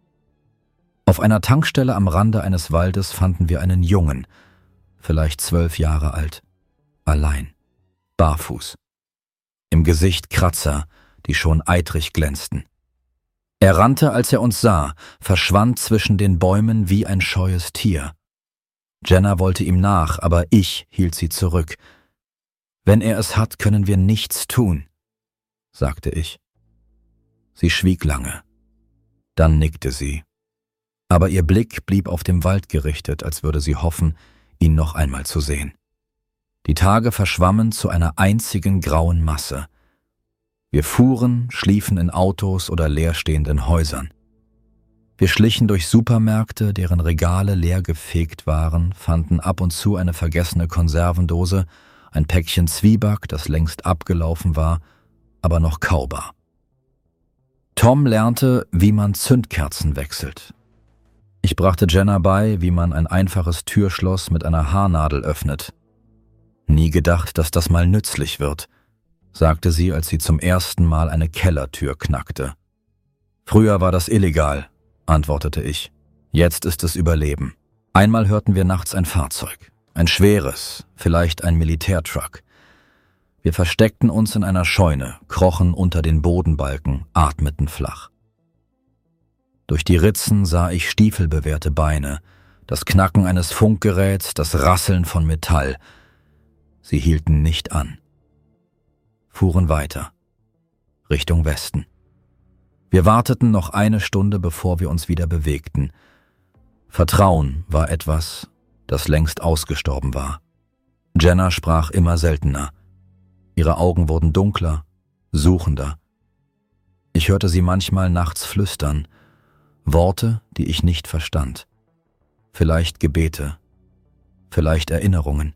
Auf einer Tankstelle am Rande eines Waldes fanden wir einen Jungen, vielleicht 12 Jahre alt, allein, barfuß. Im Gesicht Kratzer, die schon eitrig glänzten. Er rannte, als er uns sah, verschwand zwischen den Bäumen wie ein scheues Tier. Jenna wollte ihm nach, aber ich hielt sie zurück. »Wenn er es hat, können wir nichts tun«, sagte ich. Sie schwieg lange. Dann nickte sie. Aber ihr Blick blieb auf dem Wald gerichtet, als würde sie hoffen, ihn noch einmal zu sehen. Die Tage verschwammen zu einer einzigen grauen Masse. Wir fuhren, schliefen in Autos oder leerstehenden Häusern. Wir schlichen durch Supermärkte, deren Regale leer gefegt waren, fanden ab und zu eine vergessene Konservendose, ein Päckchen Zwieback, das längst abgelaufen war, aber noch kaubar. Tom lernte, wie man Zündkerzen wechselt. Ich brachte Jenna bei, wie man ein einfaches Türschloss mit einer Haarnadel öffnet. Nie gedacht, dass das mal nützlich wird. sagte sie, als sie zum ersten Mal eine Kellertür knackte. »Früher war das illegal«, antwortete ich. »Jetzt ist es Überleben.« Einmal hörten wir nachts ein Fahrzeug, ein schweres, vielleicht ein Militärtruck. Wir versteckten uns in einer Scheune, krochen unter den Bodenbalken, atmeten flach. Durch die Ritzen sah ich stiefelbewehrte Beine, das Knacken eines Funkgeräts, das Rasseln von Metall. Sie hielten nicht an. Fuhren weiter, Richtung Westen. Wir warteten noch eine Stunde, bevor wir uns wieder bewegten. Vertrauen war etwas, das längst ausgestorben war. Jenna sprach immer seltener. Ihre Augen wurden dunkler, suchender. Ich hörte sie manchmal nachts flüstern, Worte, die ich nicht verstand. Vielleicht Gebete, vielleicht Erinnerungen.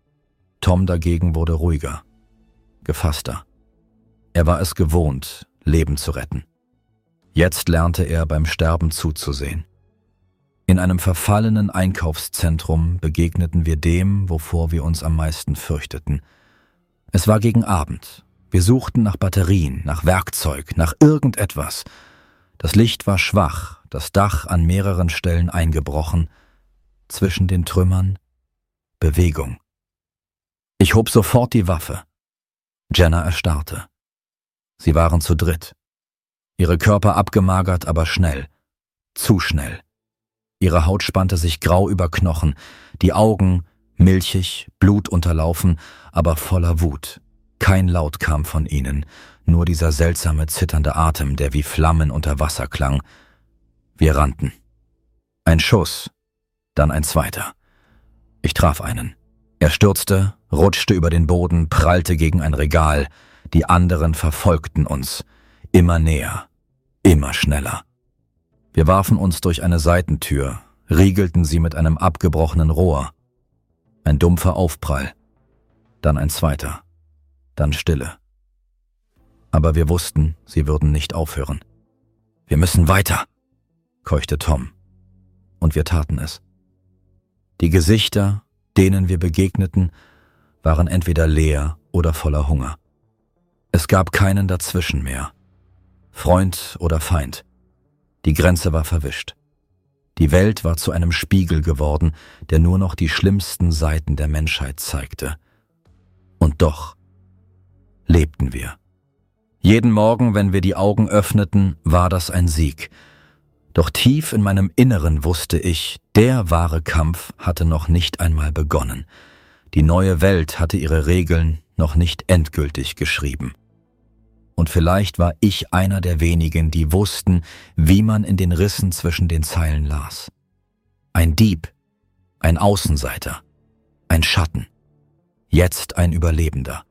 Tom dagegen wurde ruhiger, gefasster. Er war es gewohnt, Leben zu retten. Jetzt lernte er beim Sterben zuzusehen. In einem verfallenen Einkaufszentrum begegneten wir dem, wovor wir uns am meisten fürchteten. Es war gegen Abend. Wir suchten nach Batterien, nach Werkzeug, nach irgendetwas. Das Licht war schwach, das Dach an mehreren Stellen eingebrochen. Zwischen den Trümmern Bewegung. Ich hob sofort die Waffe. Jenna erstarrte. Sie waren zu dritt. Ihre Körper abgemagert, aber schnell. Zu schnell. Ihre Haut spannte sich grau über Knochen, die Augen milchig, blutunterlaufen, aber voller Wut. Kein Laut kam von ihnen, nur dieser seltsame, zitternde Atem, der wie Flammen unter Wasser klang. Wir rannten. Ein Schuss, dann ein zweiter. Ich traf einen. Er stürzte, rutschte über den Boden, prallte gegen ein Regal. Die anderen verfolgten uns. Immer näher, immer schneller. Wir warfen uns durch eine Seitentür, riegelten sie mit einem abgebrochenen Rohr. Ein dumpfer Aufprall, dann ein zweiter, dann Stille. Aber wir wussten, sie würden nicht aufhören. »Wir müssen weiter«, keuchte Tom. Und wir taten es. Die Gesichter, denen wir begegneten, waren entweder leer oder voller Hunger. Es gab keinen dazwischen mehr. Freund oder Feind. Die Grenze war verwischt. Die Welt war zu einem Spiegel geworden, der nur noch die schlimmsten Seiten der Menschheit zeigte. Und doch lebten wir. Jeden Morgen, wenn wir die Augen öffneten, war das ein Sieg. Doch tief in meinem Inneren wusste ich, der wahre Kampf hatte noch nicht einmal begonnen. Die neue Welt hatte ihre Regeln noch nicht endgültig geschrieben. Und vielleicht war ich einer der wenigen, die wussten, wie man in den Rissen zwischen den Zeilen las. Ein Dieb, ein Außenseiter, ein Schatten, jetzt ein Überlebender.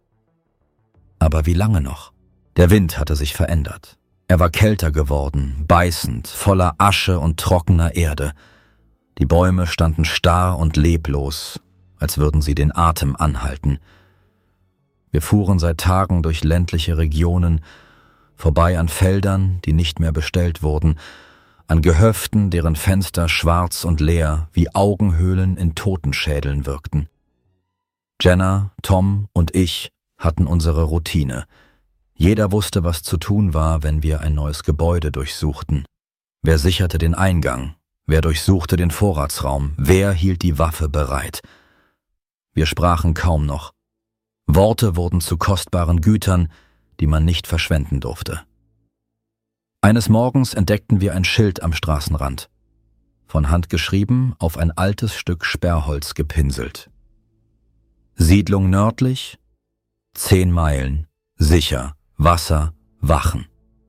Aber wie lange noch? Der Wind hatte sich verändert. Er war kälter geworden, beißend, voller Asche und trockener Erde. Die Bäume standen starr und leblos, als würden sie den Atem anhalten. Wir fuhren seit Tagen durch ländliche Regionen, vorbei an Feldern, die nicht mehr bestellt wurden, an Gehöften, deren Fenster schwarz und leer wie Augenhöhlen in Totenschädeln wirkten. Jenna, Tom und ich hatten unsere Routine. Jeder wusste, was zu tun war, wenn wir ein neues Gebäude durchsuchten. Wer sicherte den Eingang? Wer durchsuchte den Vorratsraum? Wer hielt die Waffe bereit? Wir sprachen kaum noch. Worte wurden zu kostbaren Gütern, die man nicht verschwenden durfte. Eines Morgens entdeckten wir ein Schild am Straßenrand. Von Hand geschrieben, auf ein altes Stück Sperrholz gepinselt. Siedlung nördlich, 10 Meilen, sicher, Wasser, Wachen.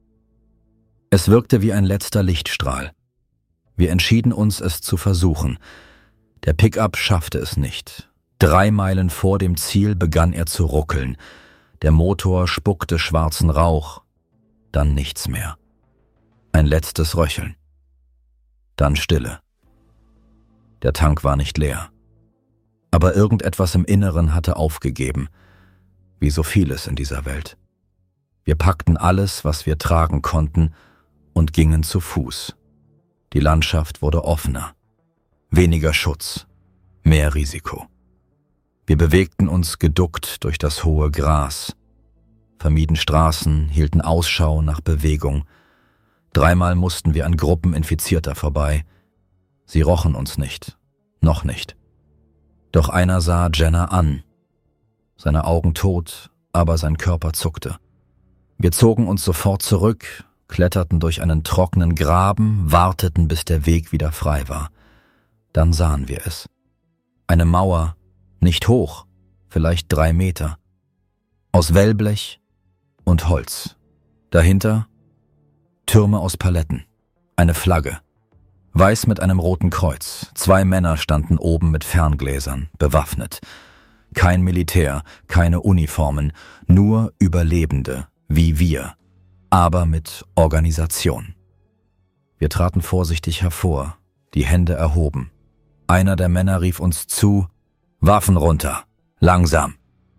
Es wirkte wie ein letzter Lichtstrahl. Wir entschieden uns, es zu versuchen. Der Pickup schaffte es nicht. 3 Meilen vor dem Ziel begann er zu ruckeln. Der Motor spuckte schwarzen Rauch, dann nichts mehr. Ein letztes Röcheln. Dann Stille. Der Tank war nicht leer. Aber irgendetwas im Inneren hatte aufgegeben, wie so vieles in dieser Welt. Wir packten alles, was wir tragen konnten, und gingen zu Fuß. Die Landschaft wurde offener. Weniger Schutz, mehr Risiko. Wir bewegten uns geduckt durch das hohe Gras. vermieden Straßen, hielten Ausschau nach Bewegung. 3-mal mussten wir an Gruppen Infizierter vorbei. Sie rochen uns nicht, noch nicht. Doch einer sah Jenna an. Seine Augen tot, aber sein Körper zuckte. Wir zogen uns sofort zurück, kletterten durch einen trockenen Graben, warteten, bis der Weg wieder frei war. Dann sahen wir es. Eine Mauer, nicht hoch, vielleicht 3 Meter, aus Wellblech und Holz. Dahinter Türme aus Paletten, eine Flagge, weiß mit einem roten Kreuz. 2 Männer standen oben mit Ferngläsern, bewaffnet. Kein Militär, keine Uniformen, nur Überlebende, wie wir, aber mit Organisation. Wir traten vorsichtig hervor, die Hände erhoben. Einer der Männer rief uns zu: Waffen runter, langsam.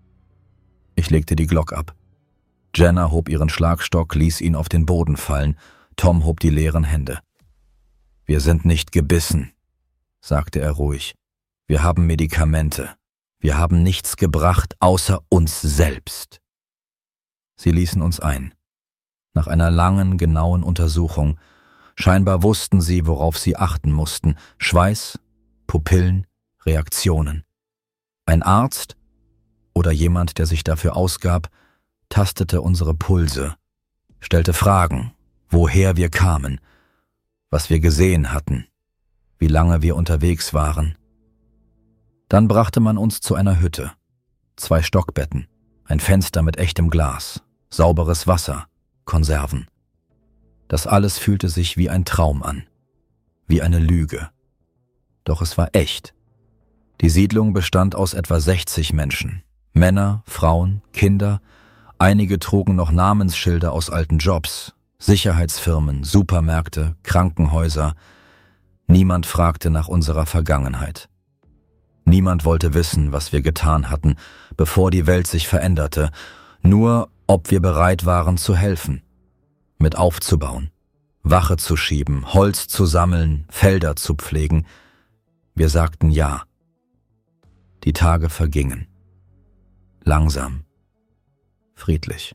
Ich legte die Glock ab. Jenna hob ihren Schlagstock, ließ ihn auf den Boden fallen. Tom hob die leeren Hände. Wir sind nicht gebissen, sagte er ruhig. Wir haben Medikamente. Wir haben nichts gebracht, außer uns selbst. Sie ließen uns ein. Nach einer langen, genauen Untersuchung. Scheinbar wussten sie, worauf sie achten mussten. Schweiß, Pupillen, Reaktionen. Ein Arzt oder jemand, der sich dafür ausgab, tastete unsere Pulse, stellte Fragen, woher wir kamen, was wir gesehen hatten, wie lange wir unterwegs waren. Dann brachte man uns zu einer Hütte, 2 Stockbetten, ein Fenster mit echtem Glas, sauberes Wasser, Konserven. Das alles fühlte sich wie ein Traum an, wie eine Lüge. Doch es war echt. Die Siedlung bestand aus etwa 60 Menschen, Männer, Frauen, Kinder. Einige trugen noch Namensschilder aus alten Jobs, Sicherheitsfirmen, Supermärkte, Krankenhäuser. Niemand fragte nach unserer Vergangenheit. Niemand wollte wissen, was wir getan hatten, bevor die Welt sich veränderte, nur ob wir bereit waren zu helfen, mit aufzubauen, Wache zu schieben, Holz zu sammeln, Felder zu pflegen. Wir sagten ja. Die Tage vergingen. Langsam. Friedlich.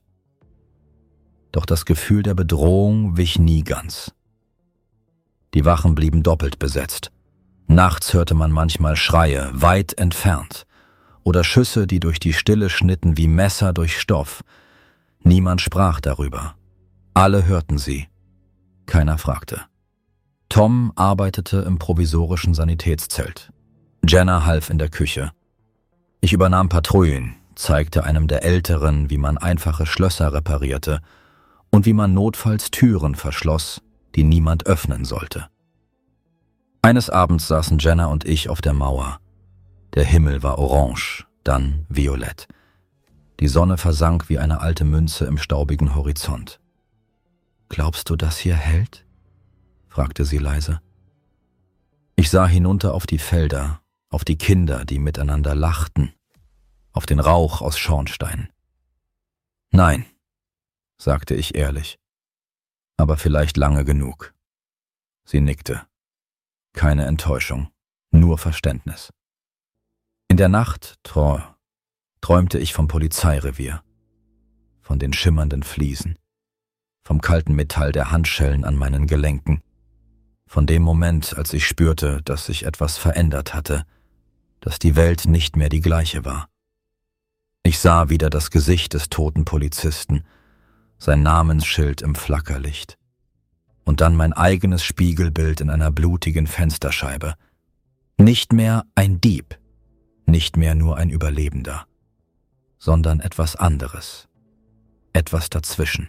Doch das Gefühl der Bedrohung wich nie ganz. Die Wachen blieben doppelt besetzt. Nachts hörte man manchmal Schreie, weit entfernt, oder Schüsse, die durch die Stille schnitten wie Messer durch Stoff. Niemand sprach darüber. Alle hörten sie. Keiner fragte. Tom arbeitete im provisorischen Sanitätszelt. Jenna half in der Küche. Ich übernahm Patrouillen, zeigte einem der Älteren, wie man einfache Schlösser reparierte und wie man notfalls Türen verschloss, die niemand öffnen sollte. Eines Abends saßen Jenna und ich auf der Mauer. Der Himmel war orange, dann violett. Die Sonne versank wie eine alte Münze im staubigen Horizont. »Glaubst du, das hier hält?« fragte sie leise. Ich sah hinunter auf die Felder, auf die Kinder, die miteinander lachten, auf den Rauch aus Schornsteinen. »Nein«, sagte ich ehrlich, »aber vielleicht lange genug.« Sie nickte. Keine Enttäuschung, nur Verständnis. In der Nacht träumte ich vom Polizeirevier, von den schimmernden Fliesen, vom kalten Metall der Handschellen an meinen Gelenken, von dem Moment, als ich spürte, dass sich etwas verändert hatte, dass die Welt nicht mehr die gleiche war. Ich sah wieder das Gesicht des toten Polizisten, sein Namensschild im Flackerlicht. Und dann mein eigenes Spiegelbild in einer blutigen Fensterscheibe. Nicht mehr ein Dieb, nicht mehr nur ein Überlebender, sondern etwas anderes, etwas dazwischen.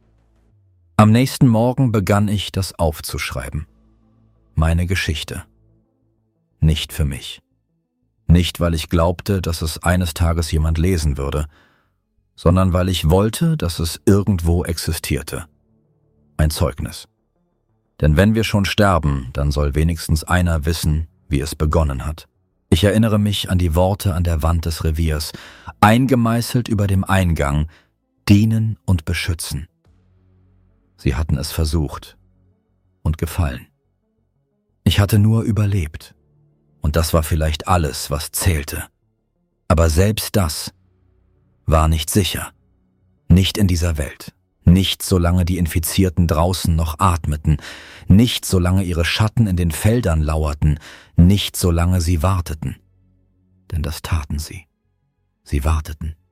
Am nächsten Morgen begann ich, das aufzuschreiben. Meine Geschichte. Nicht für mich. Nicht, weil ich glaubte, dass es eines Tages jemand lesen würde, sondern weil ich wollte, dass es irgendwo existierte. Ein Zeugnis. Denn wenn wir schon sterben, dann soll wenigstens einer wissen, wie es begonnen hat. Ich erinnere mich an die Worte an der Wand des Reviers, eingemeißelt über dem Eingang: dienen und beschützen. Sie hatten es versucht und gefallen. Ich hatte nur überlebt. Und das war vielleicht alles, was zählte. Aber selbst das war nicht sicher. Nicht in dieser Welt. Nicht solange die Infizierten draußen noch atmeten, nicht solange ihre Schatten in den Feldern lauerten, nicht solange sie warteten. Denn das taten sie. Sie warteten.